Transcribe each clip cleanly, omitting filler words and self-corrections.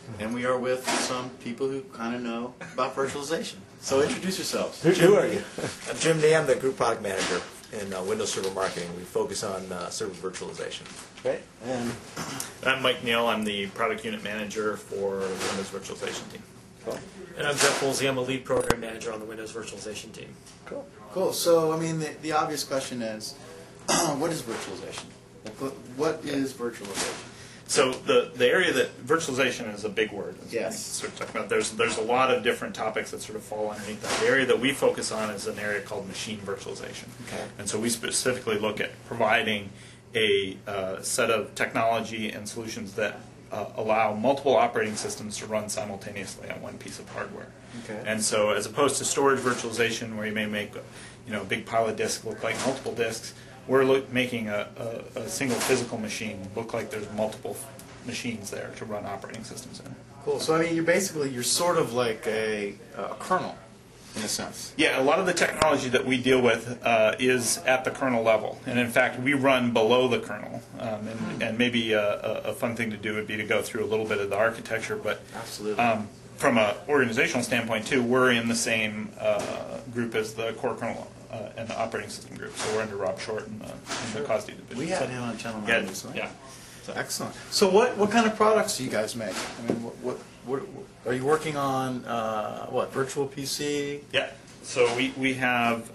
and we are with some people who kind of know about virtualization. So introduce yourselves. Who are you? I'm Jim Day. I'm the Group Product Manager in Windows Server Marketing. We focus on server virtualization. Great. And I'm Mike Neal. I'm the Product Unit Manager for the Windows Virtualization team. cool. And I'm Jeff Woolsey. I'm a lead program manager on the Windows Virtualization team. Cool. Cool. So, I mean, the obvious question is, what is virtualization? Like, what is virtualization? So the area that virtualization is a big word. Yes. Sort of talking about there's a lot of different topics that sort of fall underneath that. The area that we focus on is an area called machine virtualization. Okay. And so we specifically look at providing a set of technology and solutions that allow multiple operating systems to run simultaneously on one piece of hardware. Okay. And so, as opposed to storage virtualization, where you may make a big pile of disks look like multiple disks, we're making a single physical machine look like there's multiple machines there to run operating systems in. Cool. So, I mean, you're sort of like a kernel, in a sense. Yeah, a lot of the technology that we deal with is at the kernel level, and in fact, we run below the kernel. And maybe a fun thing to do would be to go through a little bit of the architecture, but Absolutely. From an organizational standpoint too, we're in the same group as the core kernel and the operating system group. So we're under Rob Short in the COSD division. We had him on Channel 9 Yeah, recently. yeah. So excellent. So what kind of products do you guys make? I mean, what are you working on? Virtual PC? Yeah. So we have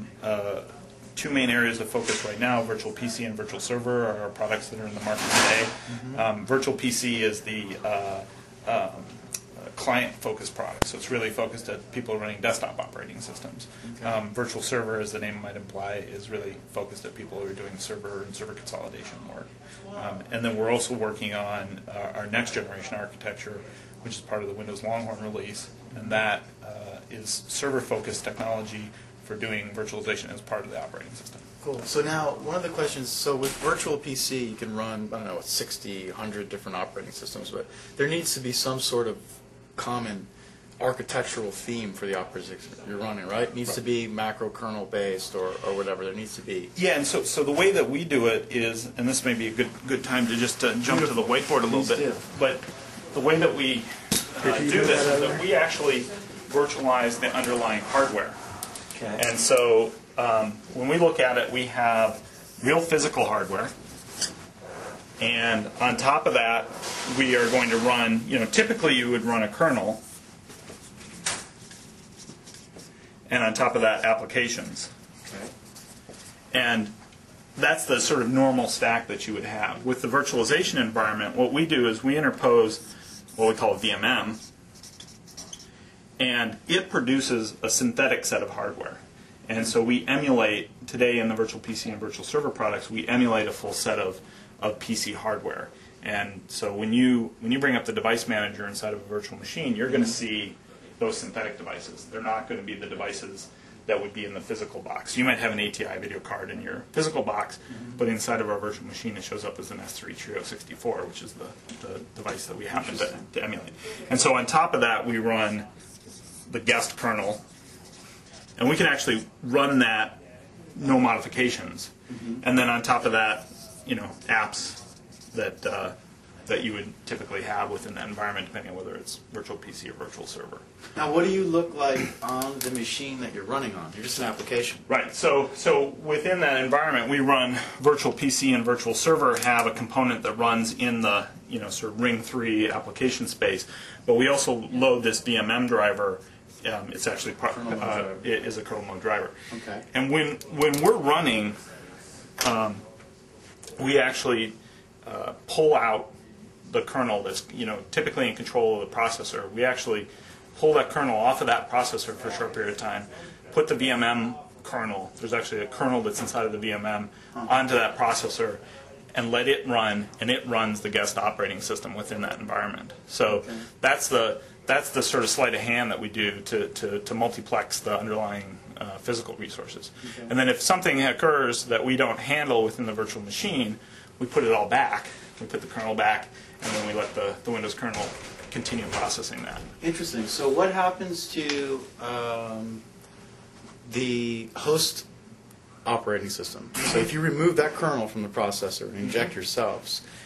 two main areas of focus right now. Virtual PC and Virtual Server are our products that are in the market today. Mm-hmm. Virtual PC is the client-focused product, so it's really focused at people running desktop operating systems. Okay. Virtual Server, as the name might imply, is really focused at people who are doing server and server consolidation work. And then we're also working on our next generation architecture, which is part of the Windows Longhorn release, and that is server-focused technology for doing virtualization as part of the operating system. Cool. So now, one of the questions, so with virtual PC, you can run, I don't know, 60, 100 different operating systems, but there needs to be some sort of common architectural theme for the operating system you're running, right? It needs to be macro kernel based or whatever. There needs to be. Yeah, and so the way that we do it is, and this may be a good time to just jump to the whiteboard a little Please bit, do. but the way that we do this is that we actually virtualize the underlying hardware. Okay. And so when we look at it, we have real physical hardware. And on top of that, we are going to run, typically you would run a kernel. And on top of that, applications. Okay. And that's the sort of normal stack that you would have. With the virtualization environment, what we do is we interpose what we call a VMM, and it produces a synthetic set of hardware. And so we emulate, today in the Virtual PC and Virtual Server products, we emulate a full set of PC hardware. And so when you bring up the device manager inside of a virtual machine, you're going to see those synthetic devices. They're not going to be the devices that would be in the physical box. You might have an ATI video card in your physical box, but inside of our virtual machine it shows up as an S3 Trio 64, which is the device that we happen to emulate. And so on top of that we run the guest kernel, and we can actually run that no modifications. And then on top of that, apps that you would typically have within that environment, depending on whether it's virtual PC or virtual server. Now, what do you look like on the machine that you're running on? You're just an application. Right. So within that environment, we run virtual PC and virtual server have a component that runs in the sort of Ring 3 application space, but we also load this VMM driver. It's actually it is a kernel mode driver. Okay. And when we're running, we actually pull out the kernel that's typically in control of the processor. We actually pull that kernel off of that processor for a short period of time, put the VMM kernel, there's actually a kernel that's inside of the VMM, onto that processor, and let it run, and it runs the guest operating system within that environment. So that's the sort of sleight of hand that we do to multiplex the underlying physical resources. And then if something occurs that we don't handle within the virtual machine, we put it all back. We put the kernel back, and then we let the Windows kernel continue processing that. Interesting. So what happens to the host operating system? So if you remove that kernel from the processor and inject yourselves,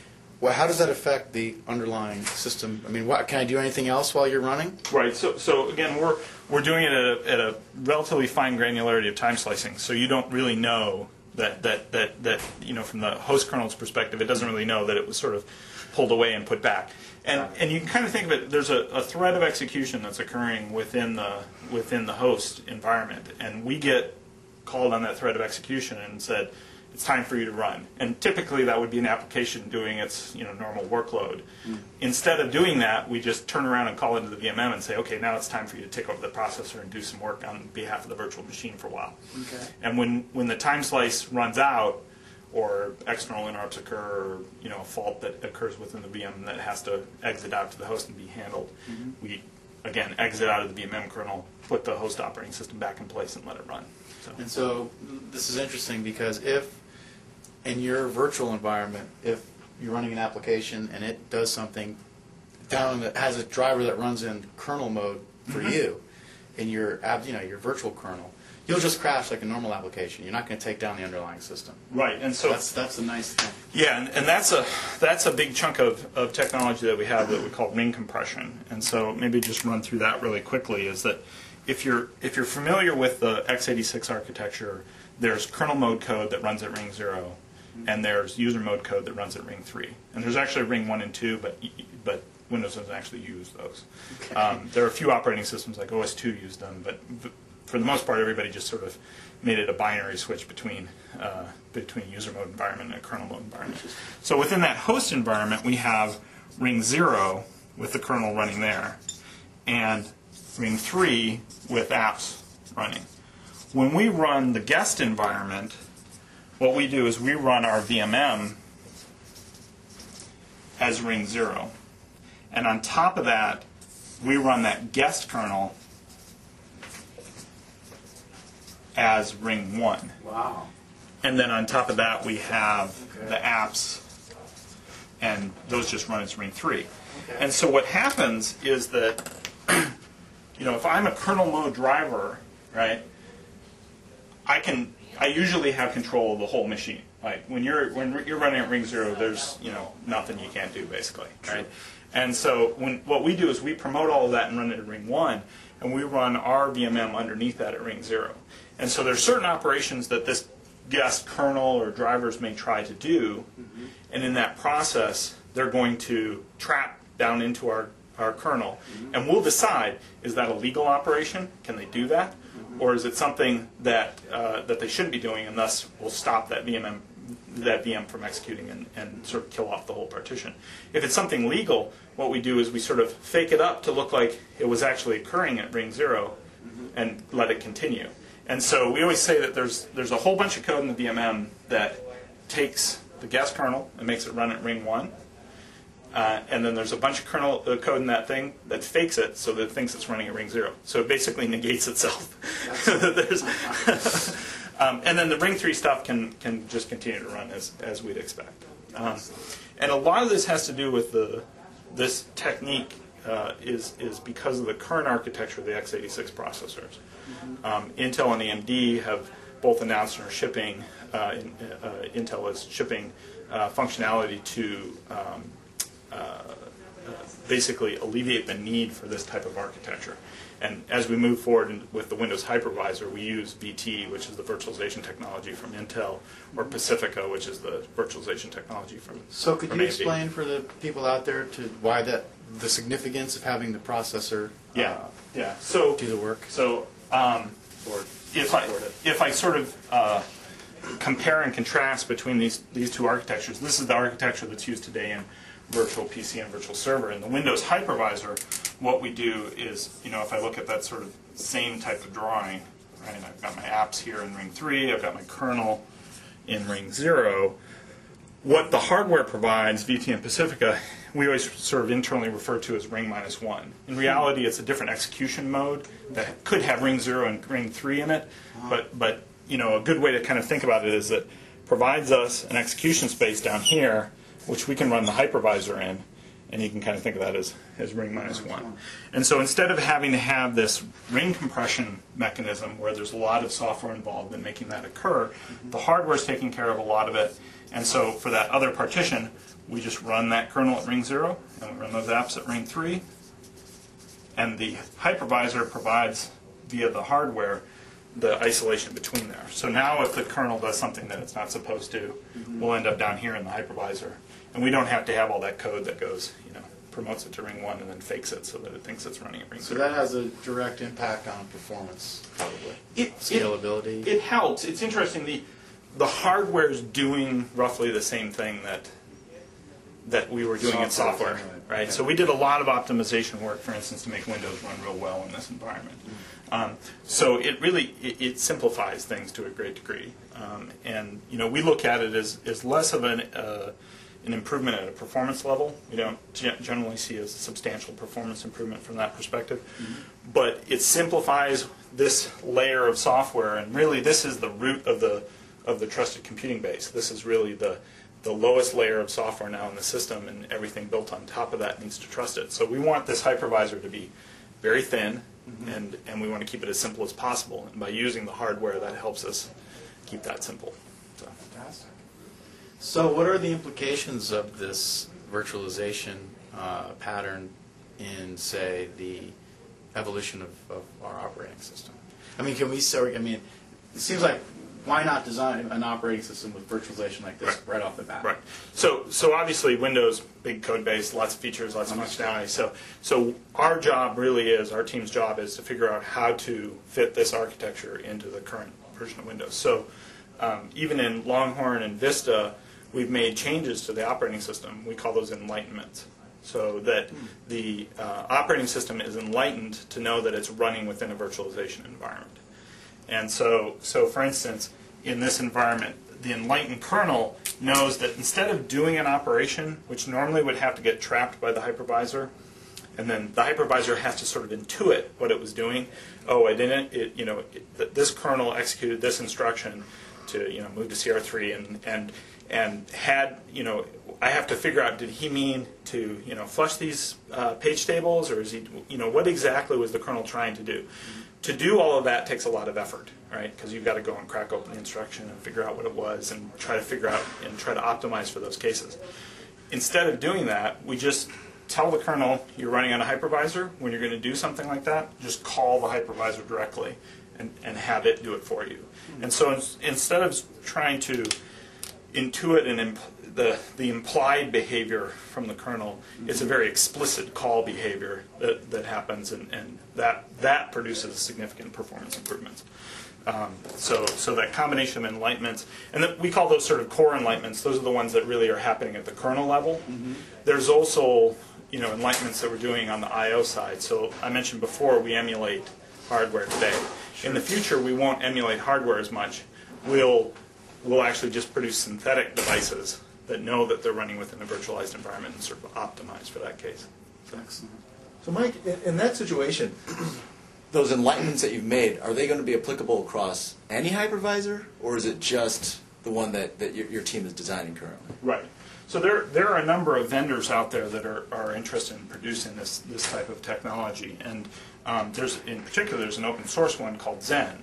Well, how does that affect the underlying system? I mean, what, can I do anything else while you're running? Right. So again, we're doing it at a relatively fine granularity of time slicing. So you don't really know that you know, from the host kernel's perspective, it doesn't really know that it was sort of pulled away and put back. And you can kind of think of it. There's a thread of execution that's occurring within the host environment, and we get called on that thread of execution and said, it's time for you to run. And typically that would be an application doing its normal workload. Instead of doing that, we just turn around and call into the VMM and say, okay, now it's time for you to take over the processor and do some work on behalf of the virtual machine for a while. Okay. And when the time slice runs out, or external interrupts occur, or a fault that occurs within the VM that has to exit out to the host and be handled, we again exit out of the VMM kernel, put the host operating system back in place, and let it run. And so this is interesting because if in your virtual environment, if you're running an application and it does something down that has a driver that runs in kernel mode for you in your your virtual kernel, you'll just crash like a normal application. You're not going to take down the underlying system. Right, and so That's a nice thing. yeah, and that's a big chunk of technology that we have that we call ring compression. And so maybe just run through that really quickly. Is that if you're familiar with the x86 architecture, there's kernel mode code that runs at ring 0, and there's user mode code that runs at ring 3. And there's actually ring 1 and 2, but Windows doesn't actually use those. Okay. There are a few operating systems like OS2 use them, but for the most part, everybody just sort of made it a binary switch between user mode environment and a kernel mode environment. So within that host environment, we have ring 0 with the kernel running there, and ring 3 with apps running. When we run the guest environment, what we do is we run our VMM as ring 0. And on top of that, we run that guest kernel as ring 1. Wow. And then on top of that, we have the apps, and those just run as ring 3. Okay. And so what happens is that, if I'm a kernel mode driver, right, I usually have control of the whole machine. Right? When you're running at ring 0, there's nothing you can't do basically, right? And so what we do is we promote all of that and run it at ring 1, and we run our VMM underneath that at ring 0. And so there's certain operations that this guest kernel or drivers may try to do, and in that process, they're going to trap down into our kernel, and we'll decide, is that a legal operation? Can they do that? Or is it something that they shouldn't be doing, and thus we'll stop that VM from executing and sort of kill off the whole partition. If it's something legal, what we do is we sort of fake it up to look like it was actually occurring at ring 0 and let it continue. And so we always say that there's a whole bunch of code in the VMM that takes the guest kernel and makes it run at ring 1. And then there's a bunch of kernel code in that thing that fakes it so that it thinks it's running at ring 0. So it basically negates itself. And then the ring 3 stuff can just continue to run as we'd expect. And a lot of this has to do with this technique is because of the current architecture of the x86 processors. Intel and AMD have both announced and are shipping, Intel is shipping functionality to basically alleviate the need for this type of architecture. And as we move forward with the Windows hypervisor, we use VT, which is the virtualization technology from Intel, or Pacifica, which is the virtualization technology from So could from you AMD. explain for the people out there to why the significance of having the processor Yeah. So do the work? So Or if I sort of compare and contrast between these two architectures, this is the architecture that's used today in virtual PC and virtual server. In the Windows hypervisor, what we do is, if I look at that sort of same type of drawing, right, I've got my apps here in ring 3, I've got my kernel in ring 0. What the hardware provides, VT and Pacifica, we always sort of internally refer to as ring -1. In reality, it's a different execution mode that could have ring 0 and ring 3 in it, but a good way to kind of think about it is that provides us an execution space down here, which we can run the hypervisor in, and you can kind of think of that as ring -1. And so instead of having to have this ring compression mechanism where there's a lot of software involved in making that occur, the hardware is taking care of a lot of it. And so for that other partition, we just run that kernel at ring 0, and we run those apps at ring 3, and the hypervisor provides, via the hardware, the isolation between there. So now if the kernel does something that it's not supposed to, we'll end up down here in the hypervisor. And we don't have to have all that code that goes, promotes it to ring 1 and then fakes it so that it thinks it's running at ring 0. So that has a direct impact on performance, probably. Scalability. It helps. It's interesting. The hardware is doing roughly the same thing that we were doing in software, right? Okay. So we did a lot of optimization work, for instance, to make Windows run real well in this environment. So it really it simplifies things to a great degree, and we look at it as less of an improvement at a performance level. We don't generally see a substantial performance improvement from that perspective, but it simplifies this layer of software, and really this is the root of the trusted computing base. This is really the lowest layer of software now in the system, and everything built on top of that needs to trust it. So we want this hypervisor to be very thin, and we want to keep it as simple as possible. And by using the hardware, that helps us keep that simple. So. Fantastic. So what are the implications of this virtualization pattern in, say, the evolution of our operating system? I mean, it seems like, why not design an operating system with virtualization like this right off the bat? Right. So obviously Windows, big code base, lots of features, lots of functionality. So our job really is, our team's job is to figure out how to fit this architecture into the current version of Windows. So even in Longhorn and Vista, we've made changes to the operating system. We call those enlightenments. So that the operating system is enlightened to know that it's running within a virtualization environment. And so for instance, in this environment, the enlightened kernel knows that instead of doing an operation, which normally would have to get trapped by the hypervisor, and then the hypervisor has to sort of intuit what it was doing. Oh, I didn't. This kernel executed this instruction to move to CR3, and had I have to figure out, did he mean to flush these page tables, or is he what exactly was the kernel trying to do? To do all of that takes a lot of effort, right? Because you've got to go and crack open the instruction and figure out what it was and try to figure out and try to optimize for those cases. Instead of doing that, we just tell the kernel you're running on a hypervisor. When you're going to do something like that, just call the hypervisor directly and have it do it for you. And so instead of trying to intuit and the implied behavior from the kernel, it's a very explicit call behavior that happens, and that produces significant performance improvements. So that combination of enlightenments, and we call those sort of core enlightenments. Those are the ones that really are happening at the kernel level. There's also enlightenments that we're doing on the I/O side. So I mentioned before, we emulate hardware today. In the future, we won't emulate hardware as much. We'll actually just produce synthetic devices that know that they're running within a virtualized environment and sort of optimized for that case. Excellent. So Mike, in that situation, those enlightenments that you've made, are they going to be applicable across any hypervisor, or is it just the one that your team is designing currently? Right. So there are a number of vendors out there that are interested in producing this type of technology, and in particular there's an open source one called Zen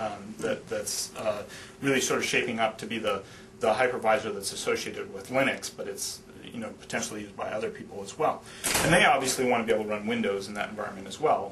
that's really sort of shaping up to be the hypervisor that's associated with Linux, but it's potentially used by other people as well. And they obviously want to be able to run Windows in that environment as well.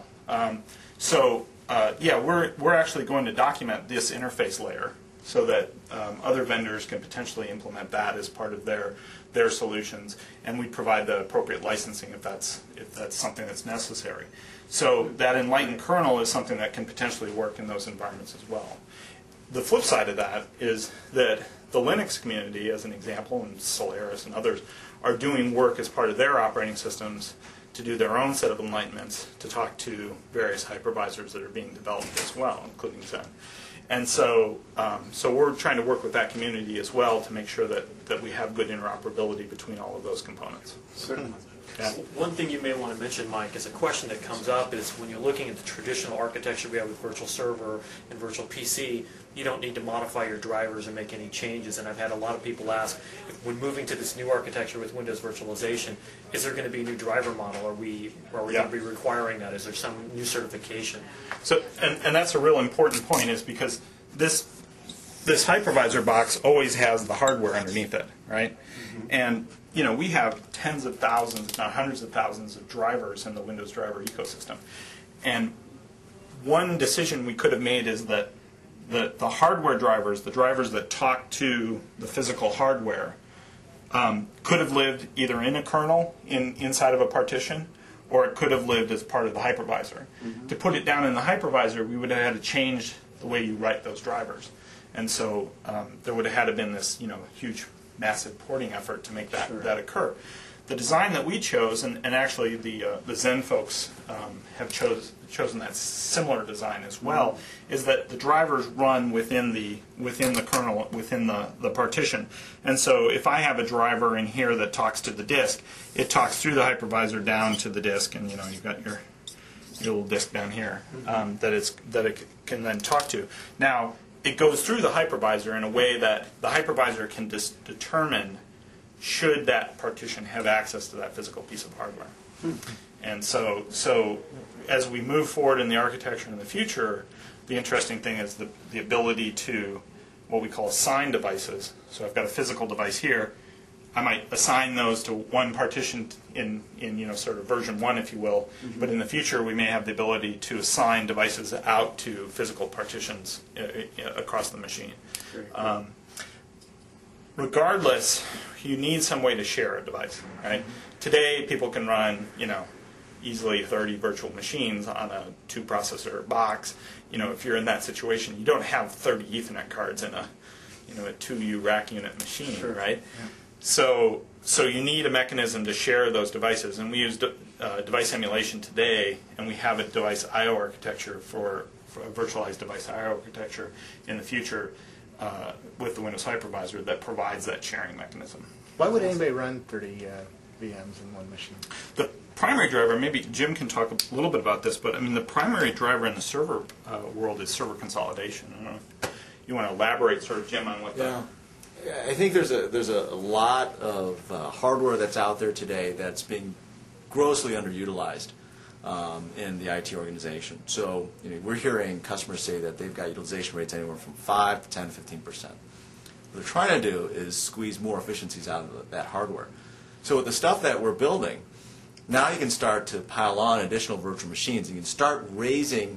Yeah, we're actually going to document this interface layer so that other vendors can potentially implement that as part of their solutions, and we provide the appropriate licensing if that's something that's necessary. So that enlightened kernel is something that can potentially work in those environments as well. The flip side of that is that the Linux community, as an example, and Solaris and others, are doing work as part of their operating systems to do their own set of enlightenments to talk to various hypervisors that are being developed as well, including Zen. And so we're trying to work with that community as well to make sure that we have good interoperability between all of those components. Certainly. Yeah. One thing you may want to mention, Mike, is a question that comes up is when you're looking at the traditional architecture we have with virtual server and virtual PC, you don't need to modify your drivers or make any changes. And I've had a lot of people ask, when moving to this new architecture with Windows virtualization, is there going to be a new driver model? Are we going to be requiring that? Is there some new certification? So, and that's a real important point, is because this hypervisor box always has the hardware underneath it, right? And we have tens of thousands, if not hundreds of thousands of drivers in the Windows driver ecosystem. And one decision we could have made is that the hardware drivers, the drivers that talk to the physical hardware, could have lived either in a kernel inside of a partition, or it could have lived as part of the hypervisor. To put it down in the hypervisor, we would have had to change the way you write those drivers. And so there would have had to been this huge, massive porting effort to make that occur. The design that we chose, and actually the Zen folks have chosen that similar design as well, is that the drivers run within the kernel, within the partition. And so if I have a driver in here that talks to the disk, it talks through the hypervisor down to the disk, and you've got your little disk down here that it can then talk to. Now it goes through the hypervisor in a way that the hypervisor can determine should that partition have access to that physical piece of hardware. And so as we move forward in the architecture in the future, the interesting thing is the ability to what we call assign devices. So I've got a physical device here. I might assign those to one partition in sort of version 1, if you will. But in the future, we may have the ability to assign devices out to physical partitions across the machine. Regardless, you need some way to share a device, right? Today, people can run, easily 30 virtual machines on a 2-processor box. If you're in that situation, you don't have 30 Ethernet cards in a 2U rack unit machine, right? Yeah. So you need a mechanism to share those devices, and we use device emulation today, and we have a device I/O architecture for a virtualized device I/O architecture in the future. With the Windows hypervisor that provides that sharing mechanism. Why would anybody run 30 VMs in one machine? The primary driver, maybe Jim can talk a little bit about this, but the primary driver in the server world is server consolidation. I don't know if you want to elaborate, sort of, Jim, on what that. Yeah, I think there's a lot of hardware that's out there today that's being grossly underutilized in the IT organization. So we're hearing customers say that they've got utilization rates anywhere from 5 to 10 to 15%. What they're trying to do is squeeze more efficiencies out of that hardware. So with the stuff that we're building, now you can start to pile on additional virtual machines. You can start raising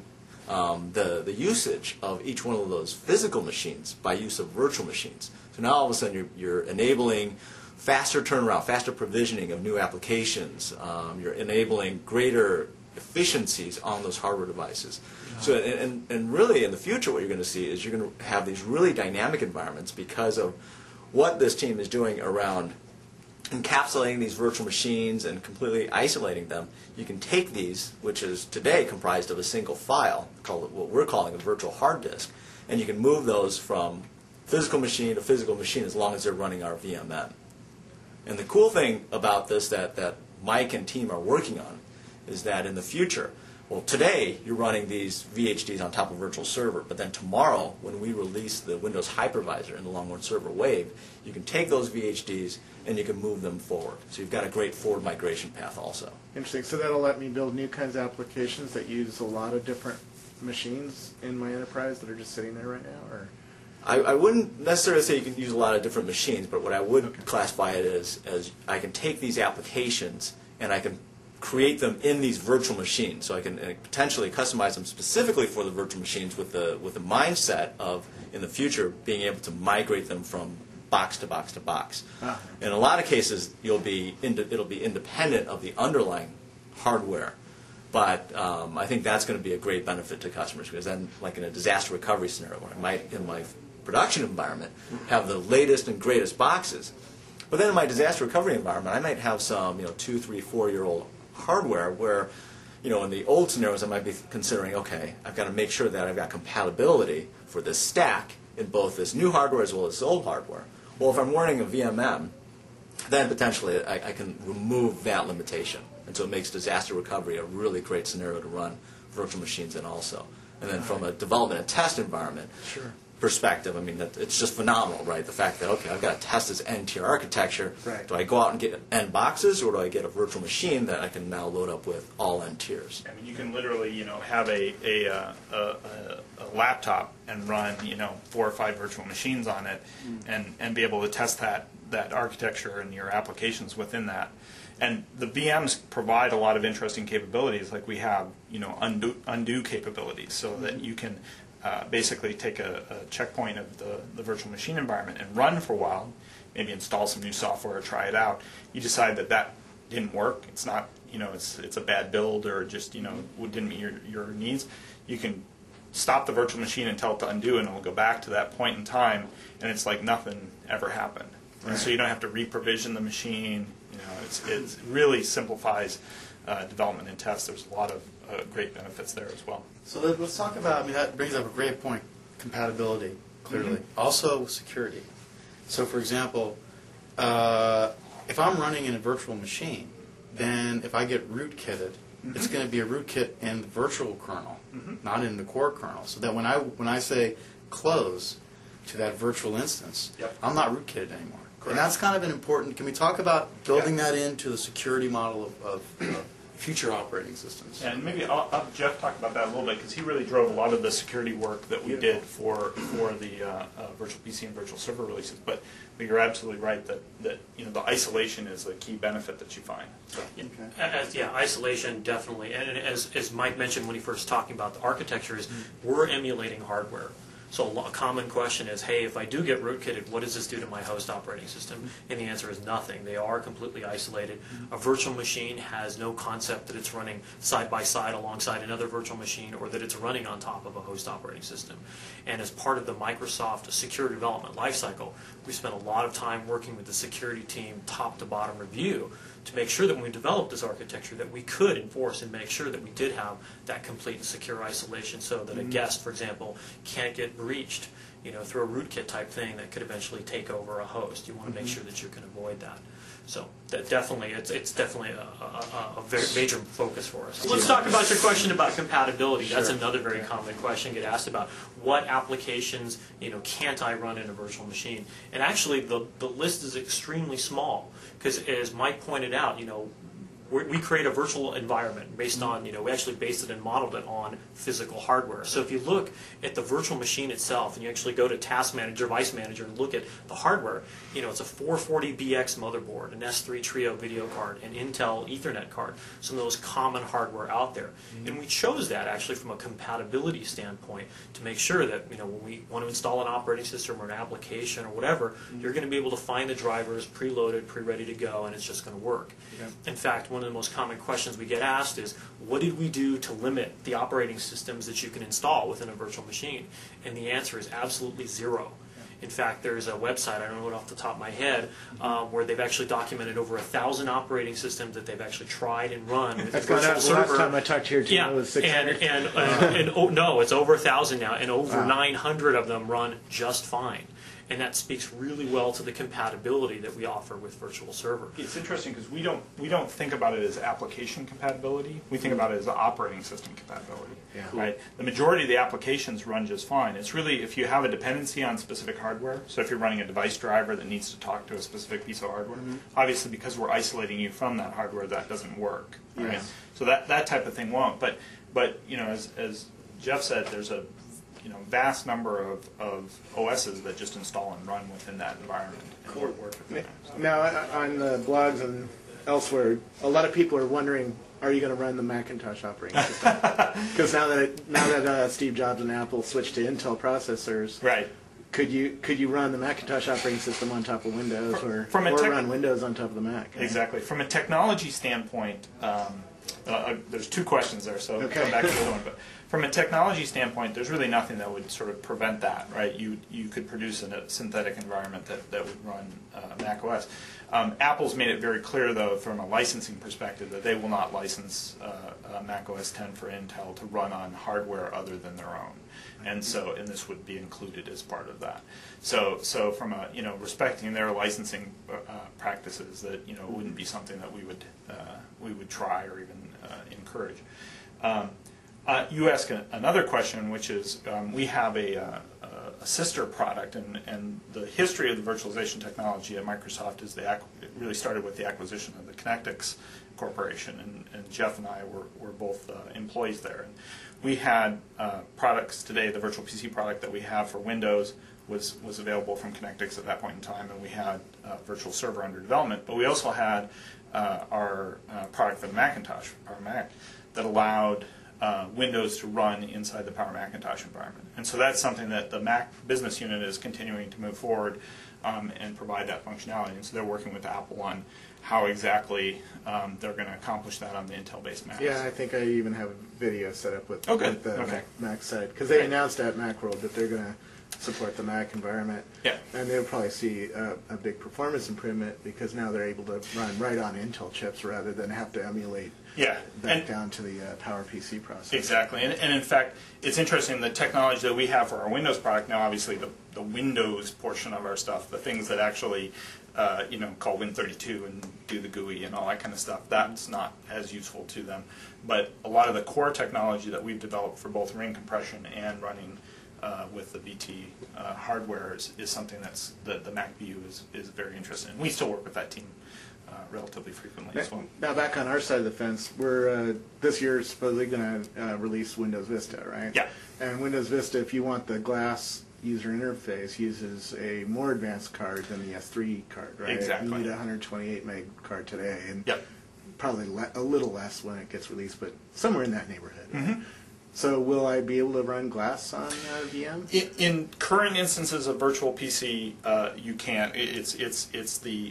the usage of each one of those physical machines by use of virtual machines. So now all of a sudden you're enabling faster turnaround, faster provisioning of new applications. You're enabling greater efficiencies on those hardware devices. So, and really in the future what you're going to see is you're going to have these really dynamic environments because of what this team is doing around encapsulating these virtual machines and completely isolating them. You can take these, which is today comprised of a single file, called what we're calling a virtual hard disk, and you can move those from physical machine to physical machine as long as they're running our VMM. And the cool thing about this that Mike and team are working on is that in the future, well, today you're running these VHDs on top of virtual server, but then tomorrow when we release the Windows hypervisor in the Longhorn Server Wave, you can take those VHDs and you can move them forward. So you've got a great forward migration path also. Interesting. So that'll let me build new kinds of applications that use a lot of different machines in my enterprise that are just sitting there right now, or? I wouldn't necessarily say you can use a lot of different machines, but what I would classify it as I can take these applications and I can create them in these virtual machines. So I can potentially customize them specifically for the virtual machines with the mindset of, in the future, being able to migrate them from box to box to box. In a lot of cases, it'll be independent of the underlying hardware. But I think that's going to be a great benefit to customers, because then, like in a disaster recovery scenario, where I might, in my production environment, have the latest and greatest boxes. But then in my disaster recovery environment, I might have some 2, 3, 4-year-old hardware where, in the old scenarios, I might be considering, okay, I've got to make sure that I've got compatibility for this stack in both this new hardware as well as this old hardware. Well, if I'm running a VMM, then potentially I can remove that limitation. And so it makes disaster recovery a really great scenario to run virtual machines in also. And then from a development and test environment perspective, it's just phenomenal, right? The fact that, okay, I've got to test this N-tier architecture. Right. Do I go out and get N boxes, or do I get a virtual machine that I can now load up with all N tiers? You can literally, have a laptop and run, 4 or 5 virtual machines on it, and be able to test that that architecture and your applications within that. And the VMs provide a lot of interesting capabilities, like we have, undo capabilities, so that you can basically take a checkpoint of the virtual machine environment and run for a while, maybe install some new software or try it out. You decide that didn't work. It's not, it's a bad build or just, didn't meet your needs. You can stop the virtual machine and tell it to undo, and it will go back to that point in time, and it's like nothing ever happened. Right. And so you don't have to re-provision the machine. It really simplifies development and test. There's a lot of great benefits there as well. So let's talk about, that brings up a great point, compatibility, clearly. Also security. So for example, if I'm running in a virtual machine, then if I get rootkitted, it's going to be a rootkit in the virtual kernel, not in the core kernel. So that when I say close to that virtual instance, I'm not rootkitted anymore. And that's kind of an important, can we talk about building that into the security model of future operating systems? And maybe I'll have Jeff talk about that a little bit, because he really drove a lot of the security work that we did for the virtual PC and virtual server releases. But you're absolutely right that the isolation is a key benefit that you find. So. Isolation definitely. And as Mike mentioned when he first talking about the architecture is we're emulating hardware. So a common question is, hey, if I do get rootkitted, what does this do to my host operating system? And the answer is nothing. They are completely isolated. A virtual machine has no concept that it's running side by side alongside another virtual machine, or that it's running on top of a host operating system. And as part of the Microsoft security development lifecycle, we spent a lot of time working with the security team, top to bottom review, to make sure that when we developed this architecture that we could enforce and make sure that we did have that complete and secure isolation, so that a guest, for example, can't get breached, through a rootkit type thing that could eventually take over a host. You want to make sure that you can avoid that. So that definitely, it's definitely a very major focus for us. Let's talk about your question about compatibility. That's another very common question get asked about. What applications, can't I run in a virtual machine? And actually, the list is extremely small, because as Mike pointed out, we create a virtual environment based on, we actually based it and modeled it on physical hardware. So if you look at the virtual machine itself, and you actually go to Task Manager, Device Manager, and look at the hardware, it's a 440BX motherboard, an S3 Trio video card, an Intel Ethernet card, some of those common hardware out there. And we chose that actually from a compatibility standpoint to make sure that, when we want to install an operating system or an application or whatever, you're going to be able to find the drivers preloaded, pre-ready to go, and it's just going to work. In fact, one of the most common questions we get asked is, what did we do to limit the operating systems that you can install within a virtual machine? And the answer is absolutely zero. In fact, there's a website, I don't know it off the top of my head, where they've actually documented over 1,000 operating systems that they've actually tried and run with a virtual server. Last time I talked here, Jim, it was 600. No, it's over 1,000 now, and over 900 of them run just fine. And that speaks really well to the compatibility that we offer with virtual server. It's interesting because we don't think about it as application compatibility. We think about it as operating system compatibility. Right? The majority of the applications run just fine. It's really if you have a dependency on specific hardware. So if you're running a device driver that needs to talk to a specific piece of hardware, obviously because we're isolating you from that hardware, that doesn't work. Right? So that type of thing won't. But as Jeff said, there's a vast number of OSs that just install and run within that environment and work within that. So. Now, on the blogs and elsewhere, a lot of people are wondering, are you going to run the Macintosh operating system? Because now that Steve Jobs and Apple switched to Intel processors, right? Could you run the Macintosh operating system on top of Windows, or run Windows on top of the Mac? Exactly. From a technology standpoint, there's two questions there, so I'll come back to the other one. But from a technology standpoint, there's really nothing that would sort of prevent that, right? You could produce a synthetic environment that would run Mac OS. Apple's made it very clear, though, from a licensing perspective, that they will not license Mac OS 10 for Intel to run on hardware other than their own. And this would be included as part of that. So from a respecting their licensing practices, that it wouldn't be something that we would try or even encourage. You ask another question, which is we have a sister product, and the history of the virtualization technology at Microsoft is it really started with the acquisition of the Connectix Corporation, and Jeff and I were both employees there. And we had products today. The virtual PC product that we have for Windows was available from Connectix at that point in time, and we had Virtual Server under development. But we also had our product for the Macintosh, Power Mac, that allowed Windows to run inside the Power Macintosh environment. And so that's something that the Mac business unit is continuing to move forward and provide that functionality. And so they're working with Apple on how exactly they're going to accomplish that on the Intel-based Macs. Yeah, I think I even have a video set up with, Oh, good. with the Okay. Mac side, because they announced at Macworld that they're going to support the Mac environment. Yeah. And they'll probably see a big performance improvement because now they're able to run right on Intel chips rather than have to emulate Yeah. back down to the PowerPC process. Exactly, and in fact, it's interesting, the technology that we have for our Windows product now, obviously the Windows portion of our stuff, the things that actually, call Win32 and do the GUI and all that kind of stuff, that's not as useful to them. But a lot of the core technology that we've developed for both ring compression and running with the VT hardware is something that's the Mac BU is very interested in. We still work with that team relatively frequently as well. Now back on our side of the fence, we're this year supposedly going to release Windows Vista, right? Yeah. And Windows Vista, if you want the glass user interface, uses a more advanced card than the S3 card, right? Exactly. You need a 128 meg card today, and Yep. probably a little less when it gets released, but somewhere in that neighborhood. Right? Mm-hmm. So will I be able to run glass on VM? In current instances of virtual PC, you can't. It's the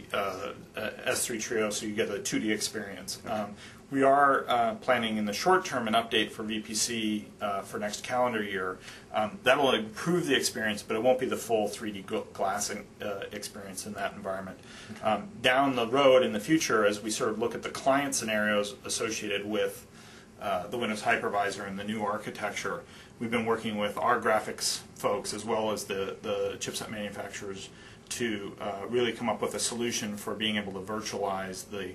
S3 Trio, so you get a 2D experience. We are planning in the short term an update for VPC for next calendar year. That will improve the experience, but it won't be the full 3D glass experience in that environment. Down the road in the future, as we sort of look at the client scenarios associated with the Windows hypervisor and the new architecture, we've been working with our graphics folks as well as the chipset manufacturers to really come up with a solution for being able to virtualize the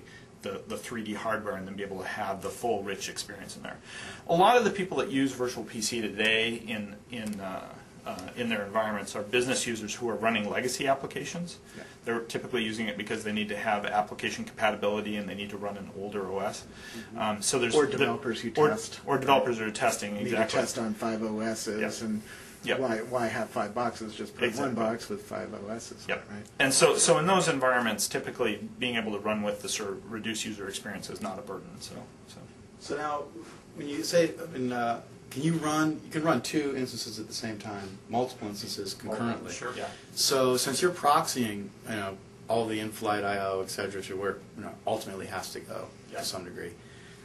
3D hardware and then be able to have the full rich experience in there. A lot of the people that use virtual PC today in their environments are business users who are running legacy applications. Yeah. They're typically using it because they need to have application compatibility and they need to run an older OS. So there's Or developers who test. or developers who are testing. You Exactly. need to test on 5 OSs, Yep. and Yep. why have 5 boxes? Just put Exactly. one box with 5 OSs. Yep. Right? And so in those environments, typically being able to run with the sort of reduced user experience is not a burden. So now, when you say, you can run 2 instances at the same time, multiple instances concurrently. Sure. Yeah. So since you're proxying, all the in-flight I/O, et cetera, to where ultimately has to go Yeah. to some degree.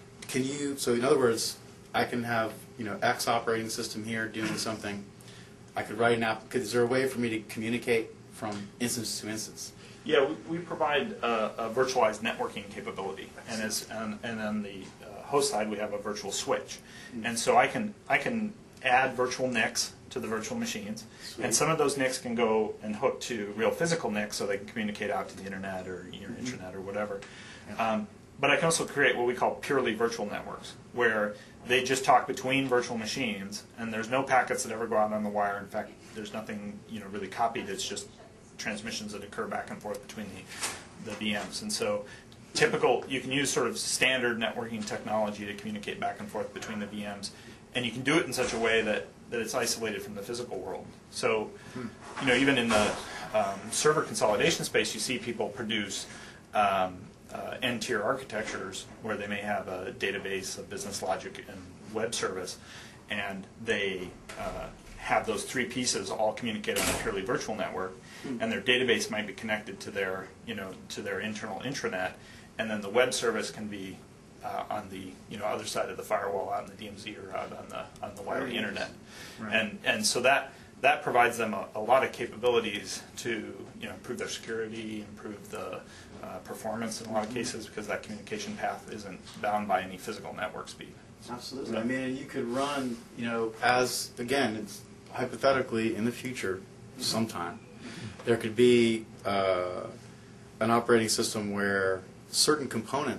So in other words, I can have X operating system here doing something. I could write an app. Is there a way for me to communicate from instance to instance? Yeah, we provide a virtualized networking capability, and on the host side we have a virtual switch, and so I can add virtual NICs to the virtual machines, and some of those NICs can go and hook to real physical NICs so they can communicate out to the internet or your intranet or whatever. But I can also create what we call purely virtual networks, where they just talk between virtual machines, and there's no packets that ever go out on the wire. In fact, there's nothing really copied. It's just transmissions that occur back and forth between the VMs. And so you can use sort of standard networking technology to communicate back and forth between the VMs, and you can do it in such a way that it's isolated from the physical world. So, even in the server consolidation space, you see people produce N-tier architectures where they may have a database, a business logic, and web service, and they have those 3 pieces all communicate on a purely virtual network, and their database might be connected to their internal intranet, and then the web service can be on the other side of the firewall out in the DMZ or out on the wired internet, Right. and so that provides them a lot of capabilities to improve their security, improve the performance in a lot of cases, because that communication path isn't bound by any physical network speed. Absolutely. I mean, you could run, as, again, it's hypothetically in the future, sometime, there could be an operating system where certain components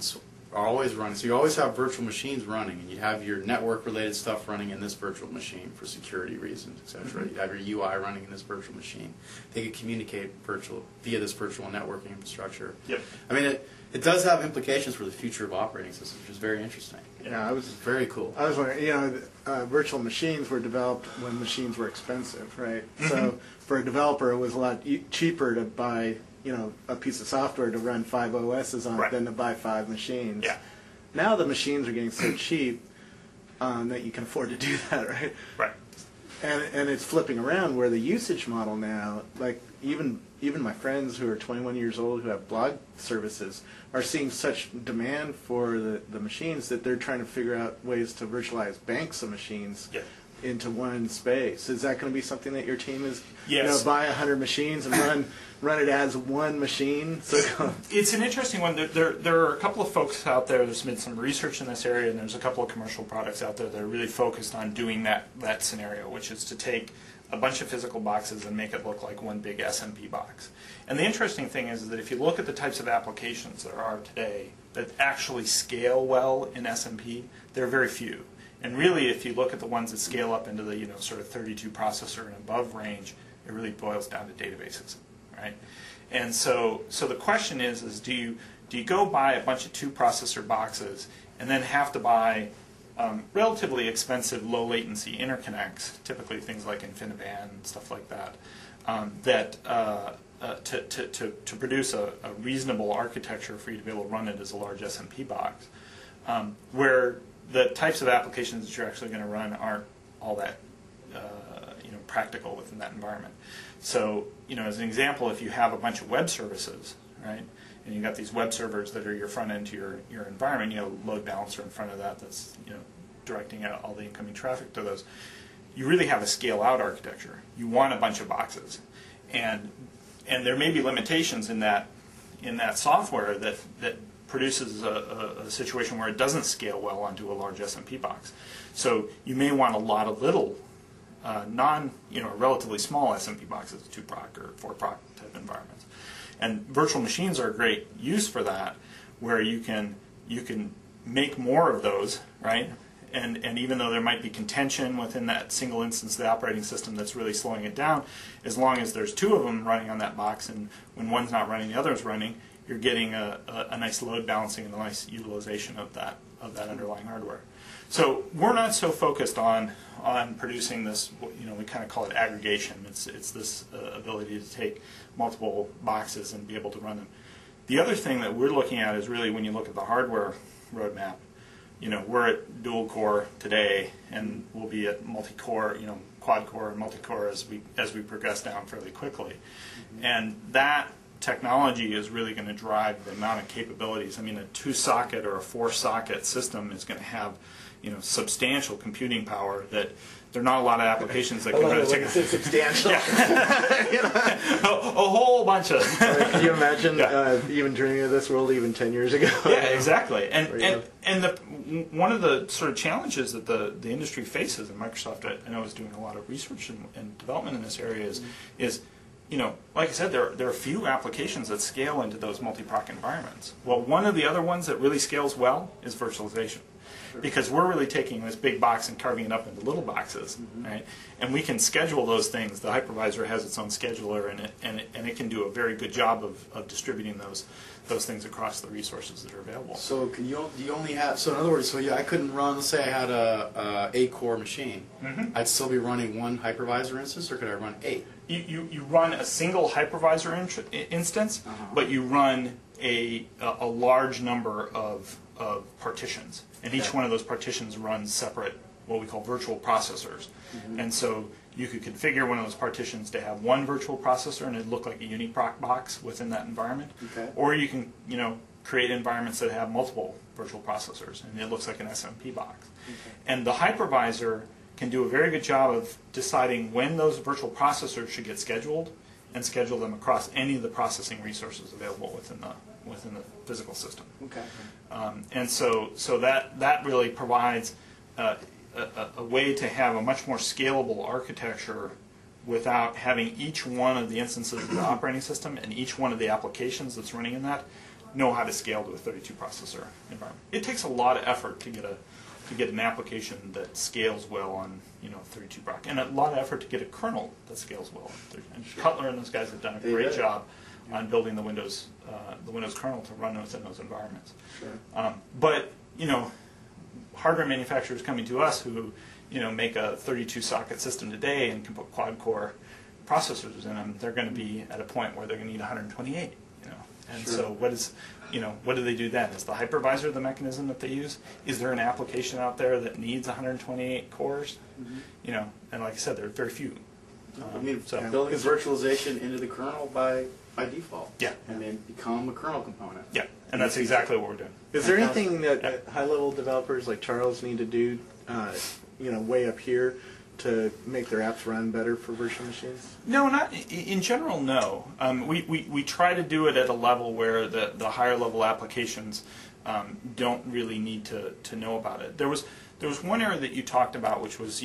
are always running. So you always have virtual machines running, and you have your network-related stuff running in this virtual machine for security reasons, etc. You have your UI running in this virtual machine. They could communicate via this virtual networking infrastructure. Yep. I mean, it does have implications for the future of operating systems, which is very interesting. Yeah, It's very cool. I was wondering, virtual machines were developed when machines were expensive, right? So for a developer, it was a lot cheaper to buy, a piece of software to run 5 OSs on Right. than to buy 5 machines. Yeah. Now the machines are getting so cheap that you can afford to do that, right? Right. And it's flipping around where the usage model now, like even my friends who are 21 years old who have blog services are seeing such demand for the machines that they're trying to figure out ways to virtualize banks of machines Yeah. into one space. Is that going to be something that your team is, Yes. buy 100 machines and run it as one machine? So It's an interesting one. There are a couple of folks out there that's made some research in this area, and there's a couple of commercial products out there that are really focused on doing that scenario, which is to take a bunch of physical boxes and make it look like one big SMP box. And the interesting thing is that if you look at the types of applications there are today that actually scale well in SMP, there are very few. And really, if you look at the ones that scale up into the sort of 32 processor and above range, it really boils down to databases, right? And so the question is do you go buy a bunch of 2 processor boxes and then have to buy relatively expensive low latency interconnects, typically things like InfiniBand and stuff like that, to produce a reasonable architecture for you to be able to run it as a large SMP box, where the types of applications that you're actually going to run aren't all that practical within that environment. So, as an example, if you have a bunch of web services, right, and you've got these web servers that are your front end to your environment, load balancer in front of that's directing out all the incoming traffic to those, you really have a scale out architecture. You want a bunch of boxes, and there may be limitations in that software that produces a situation where it doesn't scale well onto a large SMP box. So you may want a lot of little relatively small SMP boxes, 2 proc or 4 proc type environments. And virtual machines are a great use for that, where you can make more of those, right? And even though there might be contention within that single instance of the operating system that's really slowing it down, as long as there's 2 of them running on that box, and when one's not running, the other's running, you're getting a nice load balancing and a nice utilization of that underlying hardware. So we're not so focused on producing this, we kind of call it aggregation. It's this ability to take multiple boxes and be able to run them. The other thing that we're looking at is really when you look at the hardware roadmap, we're at dual core today, and we'll be at multi-core, quad core and multi-core as we progress down fairly quickly. And that technology is really going to drive the amount of capabilities. I mean, a 2-socket or a 4-socket system is going to have substantial computing power that there are not a lot of applications that can run it. Substantial. a whole bunch of. Can you imagine even dreaming of this world even 10 years ago? Yeah, exactly. And one of the sort of challenges that the industry faces, and Microsoft I know is doing a lot of research and development in this area is like I said, there are few applications that scale into those multi-proc environments. Well, one of the other ones that really scales well is virtualization. Because we're really taking this big box and carving it up into little boxes, right? And we can schedule those things. The hypervisor has its own scheduler, and it can do a very good job of distributing those things across the resources that are available. So do you only have? So in other words, I couldn't run. Let's say I had a 8-core machine. I'd still be running one hypervisor instance, or could I run 8? You run a single hypervisor instance, but you run a large number of partitions, and each one of those partitions runs separate, what we call virtual processors. And so you could configure one of those partitions to have one virtual processor and it'd look like a UniProc box within that environment. Or you can create environments that have multiple virtual processors and it looks like an SMP box. And the hypervisor can do a very good job of deciding when those virtual processors should get scheduled and schedule them across any of the processing resources available within the physical system. And so that really provides a way to have a much more scalable architecture without having each one of the instances of the operating system and each one of the applications that's running in that know how to scale to a 32 processor environment. It takes a lot of effort to get an application that scales well on 32 Brock, and a lot of effort to get a kernel that scales well. And Cutler and those guys have done a great job on building the Windows kernel to run within those environments. Sure. But hardware manufacturers coming to us who make a 32 socket system today and can put quad core processors in them, they're going to be at a point where they're going to need 128. And Sure. so what do they do then? Is the hypervisor the mechanism that they use? Is there an application out there that needs 128 cores? And like I said, there are very few. I mean, So- building virtualization into the kernel by default. Yeah. And then become a kernel component. Yeah, and that's exactly what we're doing. Is there anything that high-level developers like Charles need to do, way up here, to make their apps run better for virtual machines? No, not in general. No, we try to do it at a level where the higher level applications don't really need to know about it. There was one area that you talked about, which was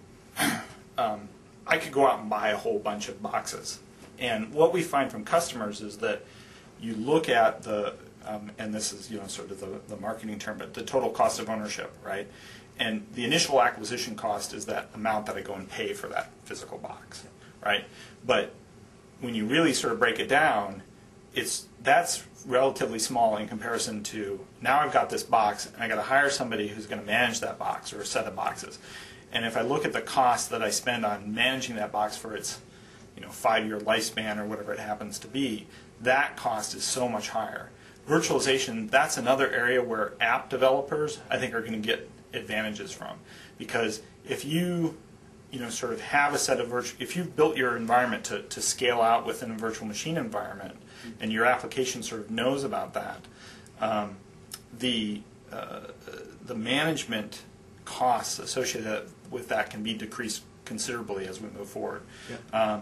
I could go out and buy a whole bunch of boxes, and what we find from customers is that you look at the and this is sort of the marketing term, but the total cost of ownership, right? And the initial acquisition cost is that amount that I go and pay for that physical box, right? But when you really sort of break it down, that's relatively small in comparison to now I've got this box and I got to hire somebody who's going to manage that box or a set of boxes. And if I look at the cost that I spend on managing that box for its 5-year lifespan or whatever it happens to be, that cost is so much higher. Virtualization, that's another area where app developers I think are going to get advantages from, because if you sort of have a set of if you've built your environment to scale out within a virtual machine environment, and your application sort of knows about that, the management costs associated with that can be decreased considerably as we move forward. Yeah.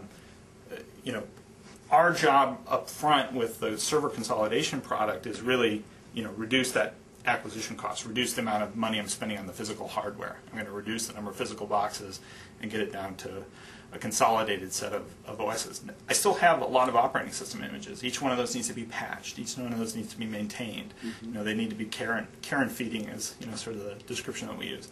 Our job up front with the server consolidation product is really reduce that acquisition costs, reduce the amount of money I'm spending on the physical hardware. I'm going to reduce the number of physical boxes and get it down to a consolidated set of OSs. I still have a lot of operating system images. Each one of those needs to be patched. Each one of those needs to be maintained. They need to be care and feeding is sort of the description that we use.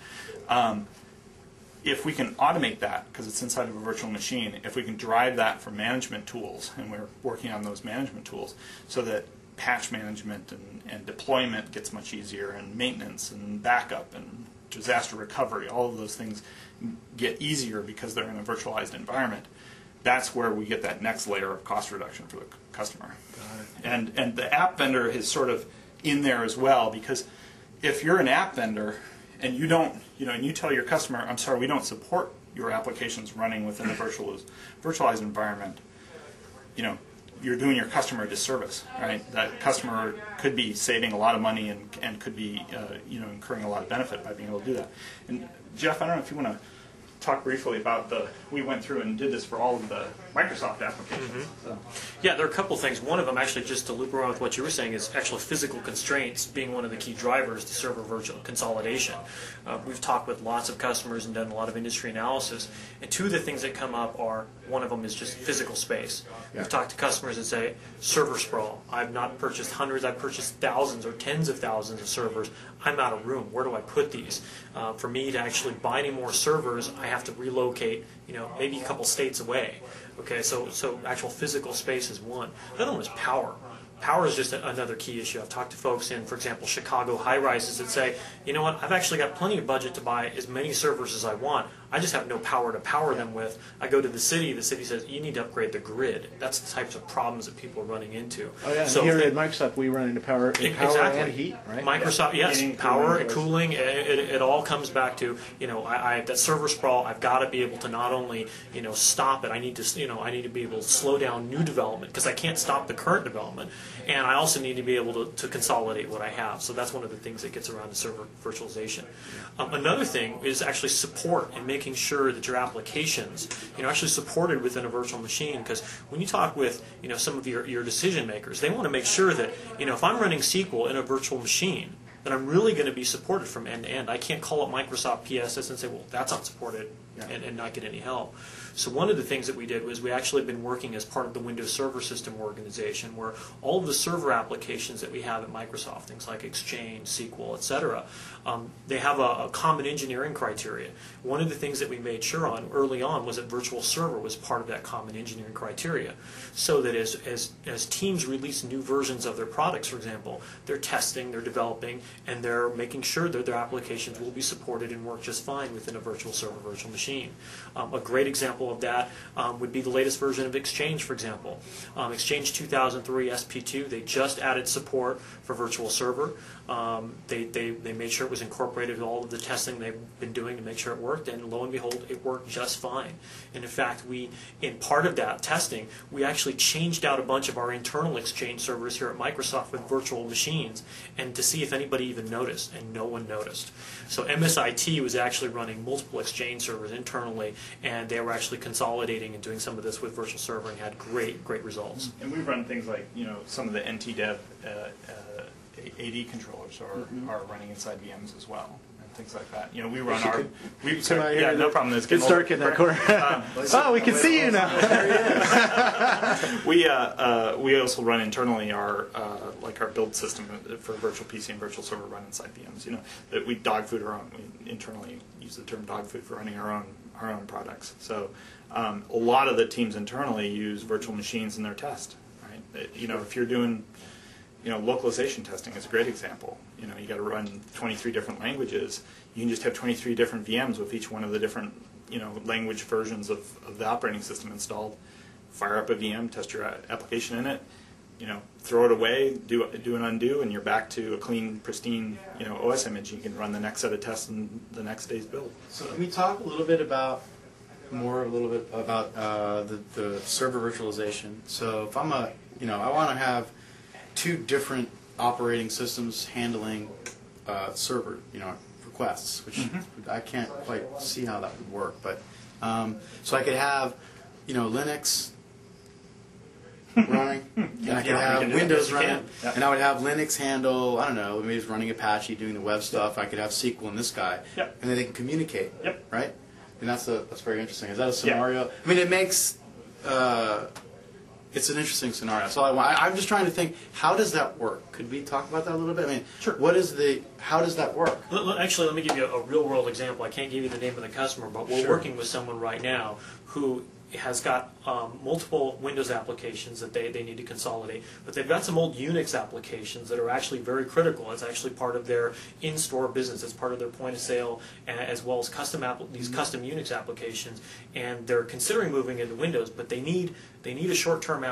If we can automate that, because it's inside of a virtual machine, if we can drive that from management tools, and we're working on those management tools, so that patch management and deployment gets much easier, and maintenance and backup and disaster recovery, all of those things get easier because they're in a virtualized environment. That's where we get that next layer of cost reduction for the customer. And the app vendor is sort of in there as well, because if you're an app vendor and you don't, and you tell your customer, I'm sorry, we don't support your applications running within a virtualized environment, you're doing your customer a disservice, right? That customer could be saving a lot of money and could be, incurring a lot of benefit by being able to do that. And Jeff, I don't know if you want to talk briefly about we went through and did this for all of the Microsoft applications. So. Yeah, there are a couple of things. One of them, actually, just to loop around with what you were saying, is actually physical constraints being one of the key drivers to server virtual consolidation. We've talked with lots of customers and done a lot of industry analysis, and two of the things that come up are, one of them is just physical space. Yeah. We've talked to customers that say, server sprawl. I've not purchased hundreds, I've purchased thousands or tens of thousands of servers. I'm out of room. Where do I put these? For me to actually buy any more servers, I have to relocate, maybe a couple states away. Okay, so actual physical space is one. The other one is power. Power is just another key issue. I've talked to folks in, for example, Chicago high-rises that say, you know what, I've actually got plenty of budget to buy as many servers as I want. I just have no power to power them with. I go to the city says, you need to upgrade the grid. That's the types of problems that people are running into. Oh yeah, So here at Microsoft we run into power Exactly. and heat, right? Microsoft, yes, Heating, power cooling, and cooling. It all comes back to I that server sprawl. I've got to be able to not only stop it. I need to be able to slow down new development because I can't stop the current development, and I also need to be able to consolidate what I have. So that's one of the things that gets around the server virtualization. Another thing is actually support and making sure that your applications actually supported within a virtual machine, because when you talk with some of your decision makers, they want to make sure that if I'm running SQL in a virtual machine, that I'm really going to be supported from end to end. I can't call up Microsoft PSS and say, well, that's not supported. and not get any help. So one of the things that we did was we actually have been working as part of the Windows Server System organization, where all of the server applications that we have at Microsoft, things like Exchange, SQL, etc., they have a common engineering criteria. One of the things that we made sure on early on was that Virtual Server was part of that common engineering criteria, so that as teams release new versions of their products, for example, they're testing, they're developing, and they're making sure that their applications will be supported and work just fine within a virtual server, virtual machine. A great example of that would be the latest version of Exchange, for example. Exchange 2003 SP2, they just added support for Virtual Server. They made sure it was incorporated in all of the testing they've been doing to make sure it worked, and lo and behold, it worked just fine. And in fact, in part of that testing, we actually changed out a bunch of our internal Exchange servers here at Microsoft with virtual machines, and to see if anybody even noticed, and no one noticed. So MSIT was actually running multiple Exchange servers internally, and they were actually consolidating and doing some of this with Virtual Server, and had great results. And we run things like, some of the NTDev AD controllers are running inside VMs as well, and things like that. We run our. Yeah, no problem. It's dark in that corner. Oh, we can see you now. We also run internally our build system for virtual PC and virtual server run inside VMs. That we dog food our own. We internally use the term dog food for running our own products. So a lot of the teams internally use virtual machines in their test. Right? If you're doing localization testing is a great example. You got to run 23 different languages. You can just have 23 different VMs with each one of the different language versions of the operating system installed. Fire up a VM, test your application in it, throw it away, do an undo, and you're back to a clean, pristine OS image. You can run the next set of tests in the next day's build. So let me talk a little bit about the server virtualization. So if I'm I want to have two different operating systems handling server, requests, which I can't quite see how that would work. But so I could have, Linux running, and I could have Windows running, and I would have Linux handle, I don't know, maybe it's running Apache, doing the web stuff. I could have SQL in this guy, and then they can communicate, right? And that's very interesting. Is that a scenario? I mean, it makes. It's an interesting scenario. So I'm just trying to think, how does that work? Could we talk about that a little bit? I mean, sure. How does that work? Actually, let me give you a real-world example. I can't give you the name of the customer, but we're working with someone right now who has got multiple Windows applications that they need to consolidate, but they've got some old Unix applications that are actually very critical. It's actually part of their in-store business. It's part of their point of sale, as well as custom Unix applications, and they're considering moving into Windows, but they need a short-term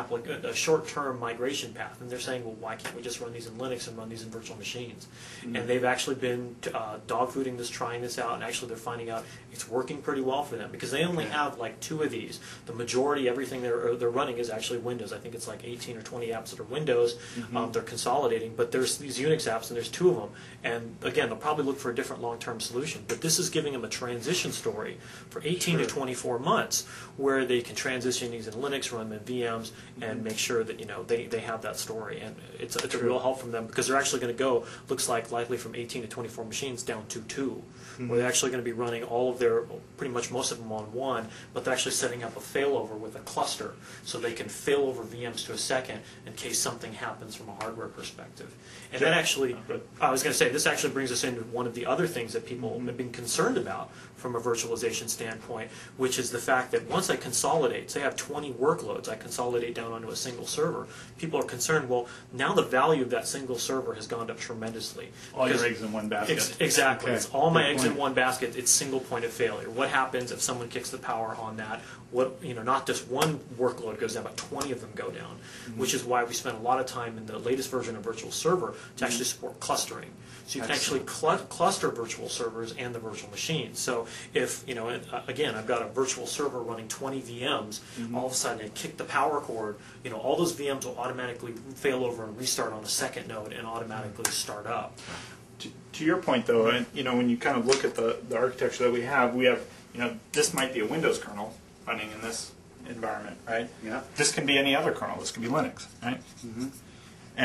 migration path, and they're saying, well, why can't we just run these in Linux and run these in virtual machines? And they've actually been dogfooding this, trying this out, and actually they're finding out it's working pretty well for them, because they only have like 2 of these. The majority, everything they're running is actually Windows. I think it's like 18 or 20 apps that are Windows. They're consolidating, but there's these Unix apps, and there's 2 of them. And again, they'll probably look for a different long-term solution. But this is giving them a transition story for 18 to 24 months, where they can transition these in Linux, run them in VMs, and make sure that they have that story. And it's a real help from them, because they're actually going to go, looks like likely from 18 to 24 machines down to 2, where they're actually going to be running all of their, pretty much most of them on one, but they're actually setting up a failover with a cluster, so they can fail over VMs to a second in case something happens from a hardware perspective. And that actually, I was going to say, this actually brings us into one of the other things that people have been concerned about from a virtualization standpoint, which is the fact that once I consolidate, say I have 20 workloads, I consolidate down onto a single server, people are concerned, well, now the value of that single server has gone up tremendously. All your eggs in one basket. Exactly. Okay. It's all my eggs in one basket. It's single point of failure. What happens if someone kicks the power on that? Not just one workload goes down, but 20 of them go down, which is why we spent a lot of time in the latest version of Virtual Server to actually support clustering. So you can actually cluster virtual servers and the virtual machines. So if, again, I've got a virtual server running 20 VMs, all of a sudden I kick the power cord, all those VMs will automatically fail over and restart on the second node and automatically start up. To your point, though, and when you kind of look at the architecture that we have, this might be a Windows kernel running in this environment, right? Yeah. This can be any other kernel. This can be Linux, right?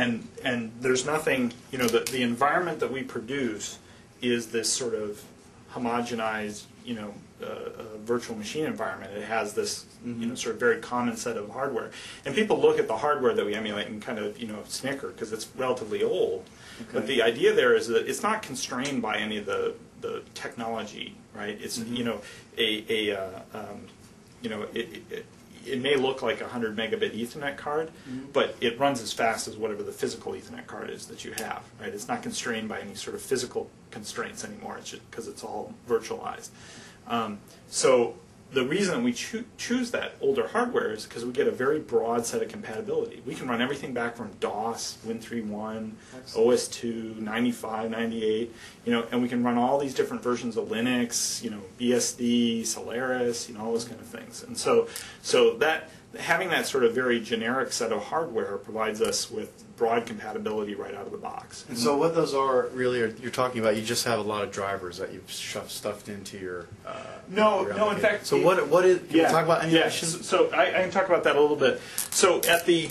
And there's nothing, the environment that we produce is this sort of homogenized, virtual machine environment. It has this, sort of very common set of hardware. And people look at the hardware that we emulate and kind of, snicker because it's relatively old. Okay. But the idea there is that it's not constrained by any of the technology, right? It's, it may look like a 100 megabit Ethernet card, but it runs as fast as whatever the physical Ethernet card is that you have, right? It's not constrained by any sort of physical constraints anymore. It's just because it's all virtualized. So the reason we choose that older hardware is because we get a very broad set of compatibility. We can run everything back from DOS, Win3.1, OS2, 95, 98, and we can run all these different versions of Linux, BSD, Solaris, all those kind of things. And so that having that sort of very generic set of hardware provides us with broad compatibility right out of the box. And so what those are really you're talking about, you just have a lot of drivers that you've stuffed into your No, your in application. fact... So what is, can you talk about emulation? Yeah, so I can talk about that a little bit. So at the,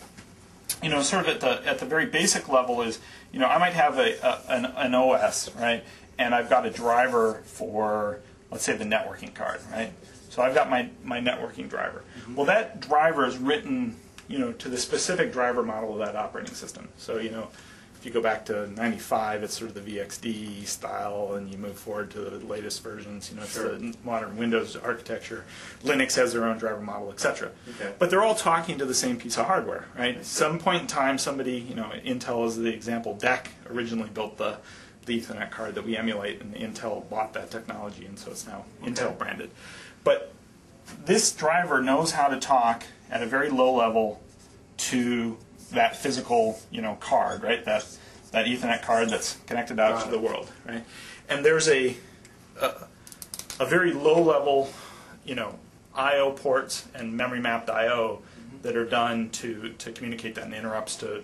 sort of at the very basic level is, I might have an OS, right? And I've got a driver for, let's say, the networking card, right? So I've got my networking driver. Well, that driver is written, to the specific driver model of that operating system. So, if you go back to 95, it's sort of the VXD style, and you move forward to the latest versions, it's the modern Windows architecture. Linux has their own driver model, etc. Okay. But they're all talking to the same piece of hardware, right? Some point in time, somebody, Intel is the example, DEC originally built the Ethernet card that we emulate, and Intel bought that technology, and so it's now Intel branded. But this driver knows how to talk at a very low level to that physical, card, right? That Ethernet card that's connected out to the world, right? And there's a very low level, I/O ports and memory mapped I/O that are done to communicate that, and interrupts to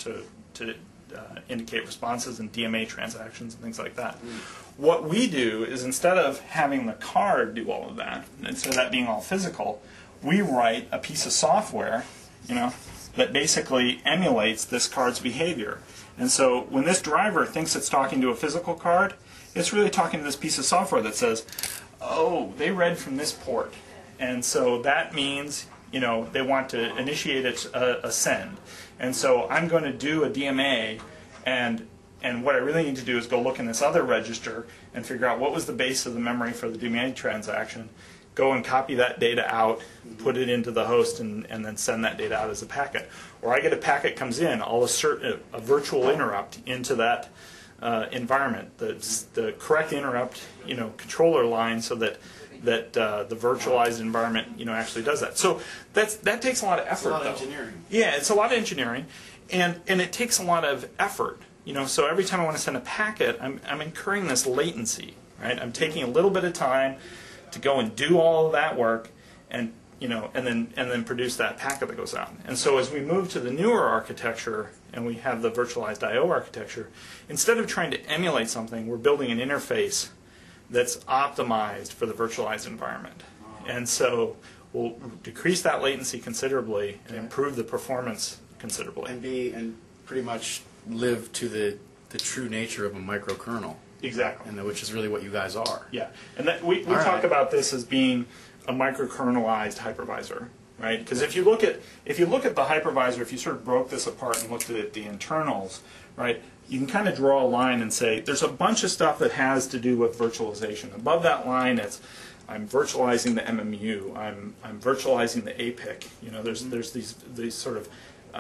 indicate responses and DMA transactions and things like that. What we do is, instead of having the card do all of that, instead of that being all physical, we write a piece of software, that basically emulates this card's behavior. And so when this driver thinks it's talking to a physical card, it's really talking to this piece of software that says, oh, they read from this port. And so that means, they want to initiate a send. And so I'm going to do a DMA, and what I really need to do is go look in this other register and figure out what was the base of the memory for the DMA transaction, go and copy that data out, put it into the host, and then send that data out as a packet. Or I get a packet comes in, I'll assert a virtual interrupt into that environment, the correct interrupt, controller line, so that the virtualized environment, actually does that. So that takes a lot of effort. It's a lot of though. engineering. Yeah, it's a lot of engineering, and it takes a lot of effort. So every time I want to send a packet, I'm incurring this latency, right? I'm taking a little bit of time to go and do all of that work, and then produce that packet that goes out. And so as we move to the newer architecture, and we have the virtualized I/O architecture, instead of trying to emulate something, we're building an interface that's optimized for the virtualized environment. And so we'll decrease that latency considerably and improve the performance considerably. And pretty much live to the true nature of a microkernel. Exactly. And which is really what you guys are. Yeah, and that we All talk right. about this as being a microkernelized hypervisor, right? Because if you look at the hypervisor, if you sort of broke this apart and looked at the internals, right, you can kind of draw a line and say there's a bunch of stuff that has to do with virtualization. Above that line, it's I'm virtualizing the MMU, I'm virtualizing the APIC. There's these sort of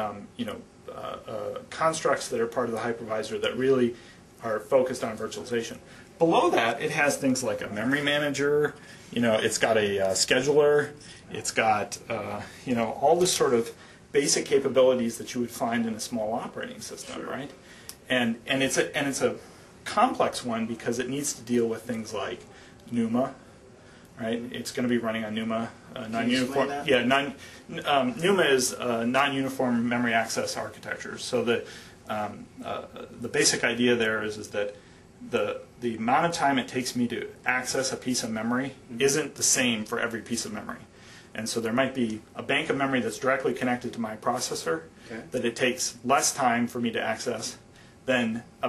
constructs that are part of the hypervisor that really are focused on virtualization. Below that, it has things like a memory manager, it's got a scheduler, it's got all the sort of basic capabilities that you would find in a small operating system, right? And it's a complex one because it needs to deal with things like NUMA, right? It's going to be running on NUMA, non-uniform. that? Yeah, NUMA is non-uniform memory access architecture. So the basic idea there is that the amount of time it takes me to access a piece of memory isn't the same for every piece of memory. And so there might be a bank of memory that's directly connected to my processor Okay. that it takes less time for me to access than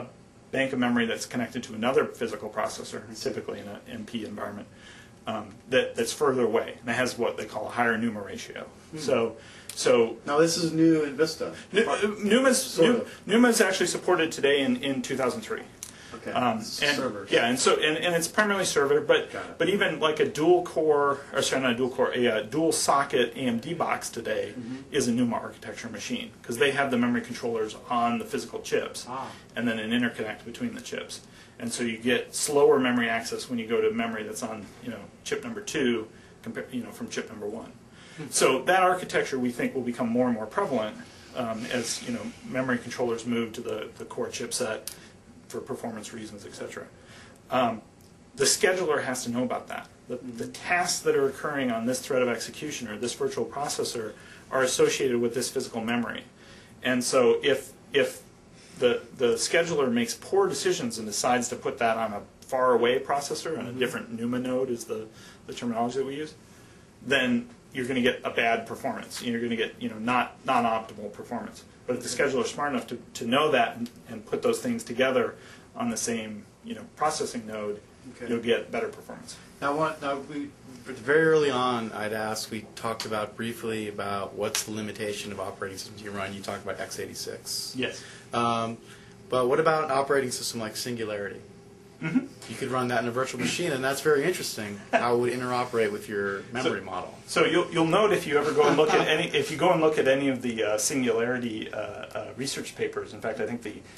bank of memory that's connected to another physical processor, typically in an MP environment, that's further away, and it has what they call a higher NUMA ratio. So Now this is new in Vista. NUMA is actually supported today in 2003. Okay. And Servers. yeah, and it's primarily server, Got it. but even like a dual core, or sorry, not a dual core, a dual socket AMD box today is a NUMA architecture machine because they have the memory controllers on the physical chips, and then an interconnect between the chips, and so you get slower memory access when you go to memory that's on chip number 2, from chip number 1. So that architecture we think will become more and more prevalent as memory controllers move to the core chipset for performance reasons, etc. The scheduler has to know about that. The tasks that are occurring on this thread of execution or this virtual processor are associated with this physical memory. And so if the scheduler makes poor decisions and decides to put that on a far away processor, on a different NUMA node is the terminology that we use, then you're going to get a bad performance. You're going to get not non-optimal performance. But if the scheduler is smart enough to know that and put those things together on the same processing node, you'll get better performance. Now, very early on, I'd asked, we talked about briefly about what's the limitation of operating systems you run. You talked about x86. Yes. But what about an operating system like Singularity? You could run that in a virtual machine, and that's very interesting. How it would interoperate with your memory model. So you'll note if you ever go and look at any of the Singularity research papers. In fact, I think the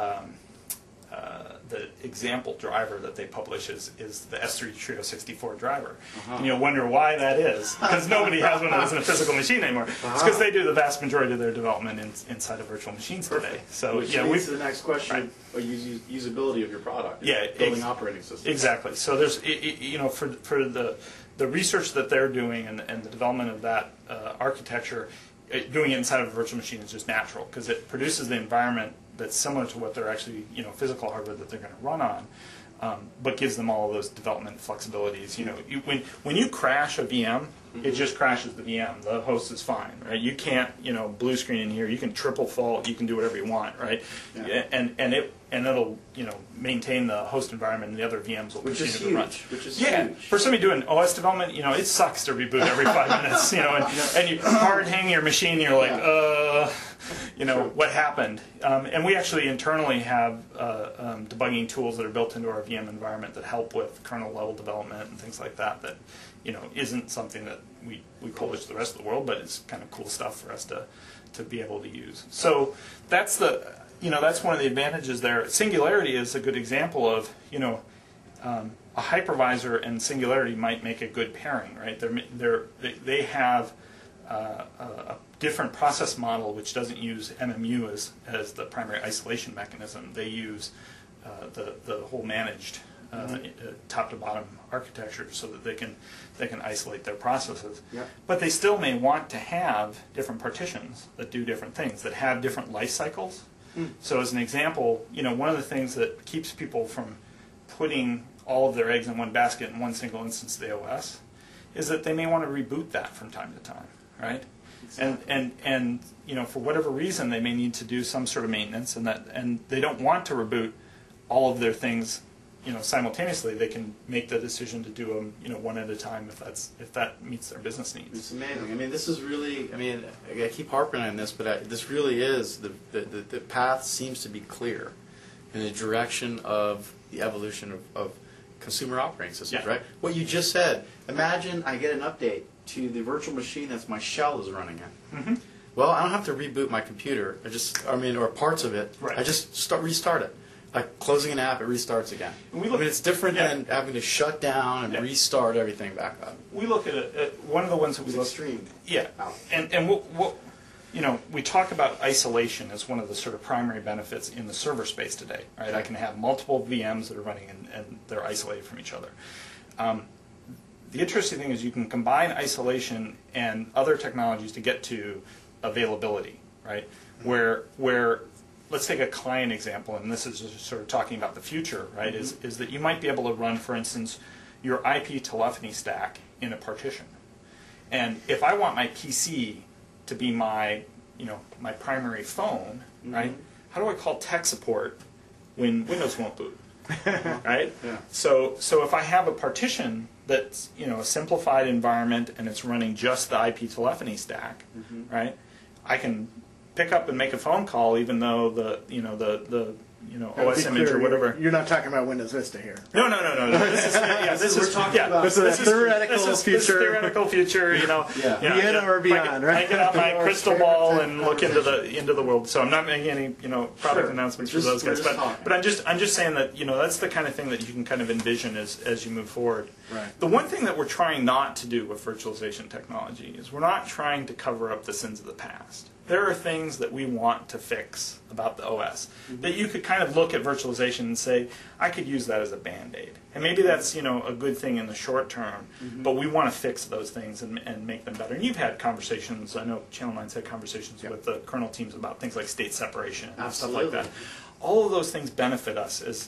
example driver that they publish is the S3 Trio 64 driver. And you'll wonder why that is, because nobody has one of those in a physical machine anymore. It's because they do the vast majority of their development inside of virtual machines today. So Which leads to the next question: usability of your product. Yeah, building operating systems. Exactly. So there's for the research that they're doing and the development of that architecture, doing it inside of a virtual machine is just natural because it produces the environment that's similar to what they're actually, physical hardware that they're going to run on, but gives them all of those development flexibilities. When you crash a VM, it just crashes the VM. The host is fine, right? You can't, blue screen in here. You can triple fault. You can do whatever you want, right? Yeah. And it'll, maintain the host environment, and the other VMs will continue to run. Which is Yeah, huge. for somebody doing OS development, it sucks to reboot every 5 minutes, and you hard hang your machine, and you're like, what happened? And we actually internally have debugging tools that are built into our VM environment that help with kernel level development and things like that. That isn't something that we publish to the rest of the world, but it's kind of cool stuff for us to be able to use. So that's that's one of the advantages there. Singularity is a good example of a hypervisor and Singularity might make a good pairing, right? They have a different process model which doesn't use MMU as the primary isolation mechanism. They use the whole managed top to bottom architecture so that they can isolate their processes. Yep. But they still may want to have different partitions that do different things, that have different life cycles. So as an example, one of the things that keeps people from putting all of their eggs in one basket in one single instance of the OS is that they may want to reboot that from time to time, right? Exactly. And for whatever reason they may need to do some sort of maintenance, and they don't want to reboot all of their things simultaneously. They can make the decision to do them one at a time if that meets their business needs. It's amazing. I mean, this is really. I mean, I keep harping on this, but this really is the path seems to be clear in the direction of the evolution of consumer operating systems. Yeah. Right? What you just said. Imagine I get an update to the virtual machine that my shell is running in. Well, I don't have to reboot my computer. Or parts of it. Right. I just restart it. Like closing an app, it restarts again. It's different than having to shut down and restart everything back up. We look at one of the ones that we It's look. extreme. Yeah, and what we talk about isolation as one of the sort of primary benefits in the server space today, right? I can have multiple VMs that are running and they're isolated from each other. The interesting thing is you can combine isolation and other technologies to get to availability, right? Where let's take a client example, and this is just sort of talking about the future, right? Is that you might be able to run, for instance, your IP telephony stack in a partition. And if I want my PC to be my primary phone, right? How do I call tech support when Windows won't boot, right? Yeah. So if I have a partition that's a simplified environment and it's running just the IP telephony stack, right? I can pick up and make a phone call even though the OS image or whatever. You're not talking about Windows Vista here. No. This is This is a theoretical future. This is theoretical future. Vienna or beyond, right? I get out my crystal ball and look into the world. So I'm not making any product announcements for those guys. But I'm just saying that that's the kind of thing that you can kind of envision as you move forward. Right. The one thing that we're trying not to do with virtualization technology is we're not trying to cover up the sins of the past. There are things that we want to fix about the OS that you could kind of look at virtualization and say, I could use that as a Band-Aid. And maybe that's a good thing in the short term, but we want to fix those things and make them better. And you've had conversations, I know Channel 9's had conversations with the kernel teams about things like state separation and stuff like that. All of those things benefit us as,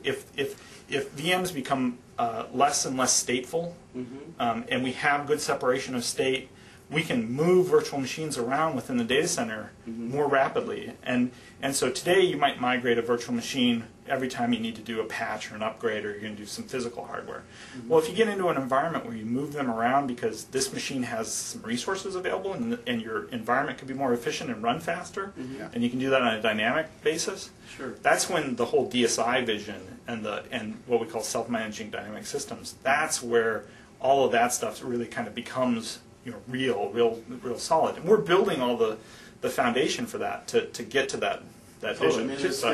if VMs become less and less stateful, and we have good separation of state, we can move virtual machines around within the data center more rapidly. And so today you might migrate a virtual machine every time you need to do a patch or an upgrade or you're going to do some physical hardware. Well, if you get into an environment where you move them around because this machine has some resources available and your environment could be more efficient and run faster, and you can do that on a dynamic basis, that's when the whole DSI vision and what we call self-managing dynamic systems, that's where all of that stuff really kind of becomes real solid. And we're building all the foundation for that to get to that vision.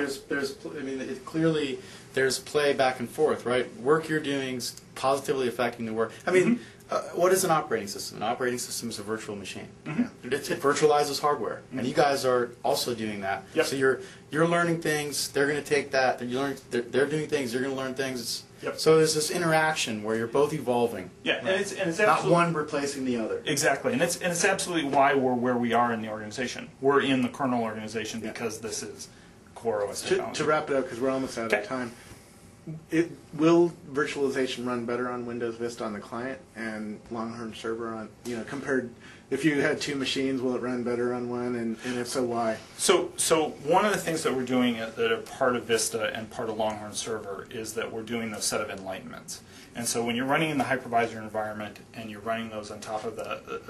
Clearly there's play back and forth, right? Work you're doing is positively affecting the work. I mean, what is an operating system? An operating system is a virtual machine. It virtualizes hardware, and you guys are also doing that. Yep. So you're learning things. They're going to take that. They're doing things. You're going to learn things. Yep. So there's this interaction where you're both evolving. Yeah, and it's Not absolutely, one replacing the other. exactly, and it's absolutely why we're where we are in the organization. We're in the kernel organization because this is core OS technology. To wrap it up, because we're almost out Okay. of time, will virtualization run better on Windows Vista on the client and Longhorn Server on, compared, if you had two machines, will it run better on one, and if so, why? So one of the things that we're doing that are part of Vista and part of Longhorn Server is that we're doing a set of enlightenments. And so when you're running in the hypervisor environment and you're running those on top of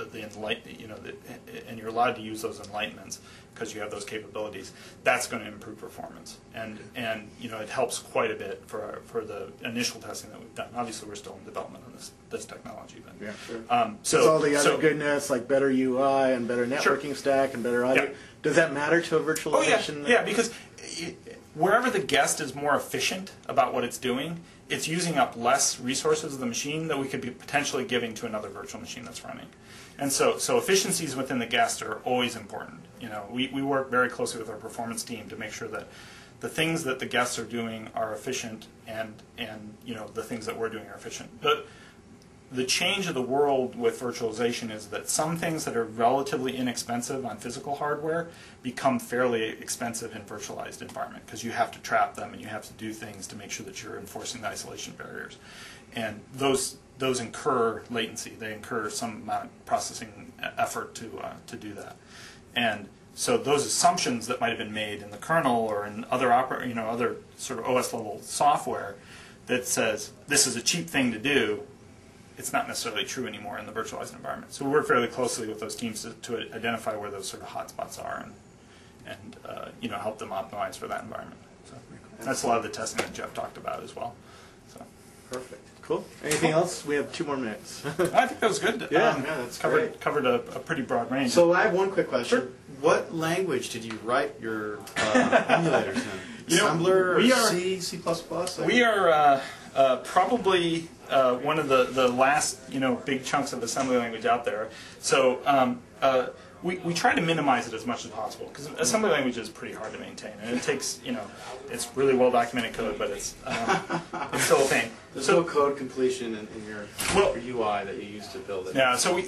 and you're allowed to use those enlightenments because you have those capabilities, that's going to improve performance. And it helps quite a bit for the initial testing that we've done. Obviously, we're still in development on this technology. But, Yeah, sure. So There's all the other goodness, like better UI and better Sure. networking stack and better audio. Yeah. Does that matter to a Oh virtualization? yeah, because wherever the guest is more efficient about what it's doing, it's using up less resources of the machine that we could be potentially giving to another virtual machine that's running. And so efficiencies within the guest are always important. We work very closely with our performance team to make sure that the things that the guests are doing are efficient and the things that we're doing are efficient. But the change of the world with virtualization is that some things that are relatively inexpensive on physical hardware become fairly expensive in virtualized environment because you have to trap them and you have to do things to make sure that you're enforcing the isolation barriers. And those incur latency. They incur some amount of processing effort to do that. And so those assumptions that might have been made in the kernel or in other other sort of OS level software that says this is a cheap thing to do, it's not necessarily true anymore in the virtualized environment. So we work fairly closely with those teams to identify where those sort of hotspots are and help them optimize for that environment. So that's a lot of the testing that Jeff talked about as well. So Perfect. Cool. Anything else? We have 2 more minutes. I think that was good. Yeah, that's great. Covered a pretty broad range. So I have one quick question. Sure. What language did you write your emulators in? Assembler, we or are- C++? We are probably one of the last big chunks of assembly language out there. So we try to minimize it as much as possible because assembly language is pretty hard to maintain, and it takes it's really well documented code, but it's still a pain. There's no code completion in your UI that you use to build it. Yeah, so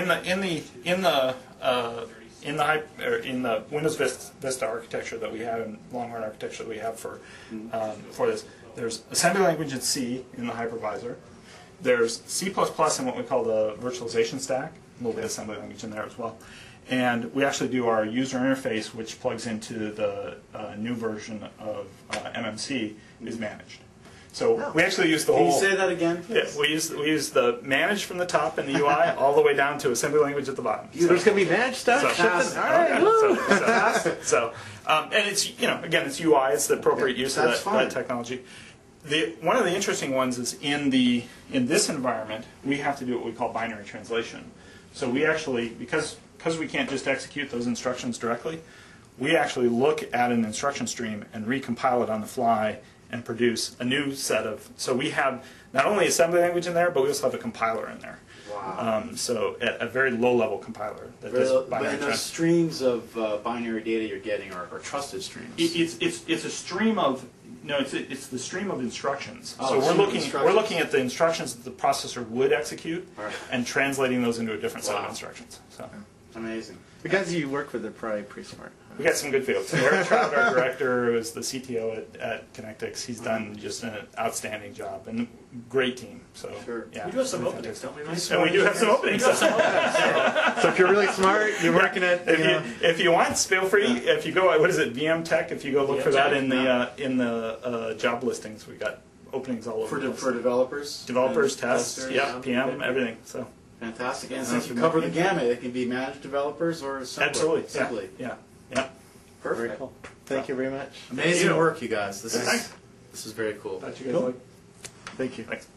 in the Windows Vista architecture that we have and Longhorn architecture that we have for this, there's assembly language in C in the hypervisor. There's C++ in what we call the virtualization stack, a little bit of assembly language in there as well. And we actually do our user interface, which plugs into the new version of MMC, is managed. So we actually use the Can you whole. say that again, Yeah, please? we use the manage from the top in the UI all the way down to assembly language at the bottom. There's going to be managed stuff. So- shipping? All right. woo. And it's again it's UI, it's the appropriate use of That's that fine. technology. One of the interesting ones is in this environment we have to do what we call binary translation. So we actually because we can't just execute those instructions directly, we actually look at an instruction stream and recompile it on the fly and produce a new set of. So we have not only assembly language in there, but we also have a compiler in there. Wow. So a very low-level compiler that does binary And those streams of binary data you're getting are trusted streams. It's a stream of it's the stream of instructions. Oh, So we're stream of looking instructions. at the instructions that the processor would execute Right. and translating those into a different set of Wow. instructions. So Amazing. The guys you work with are probably pretty smart. we got some good folks. Eric Trout, our director, who is the CTO at Connectix, he's done just an outstanding job and great team. So Sure. yeah, We do have some openings, don't we, Mike? and we do have some openings. So if you're really smart, you're working at. If you want, feel free. If you go, what is it, VM Tech? If you go look for that in the job listings, we got openings all over. the place. For developers? Developers, and tests, testers, yeah, PM, everything. So Fantastic. And since you cover the gamut, it can be managed developers or assembly. absolutely, Simply. yeah. Very Perfect. cool. Thank you very much. Amazing you. work, you guys. This Thanks. is very cool. Thought you guys Cool. liked- Thank you. Thanks.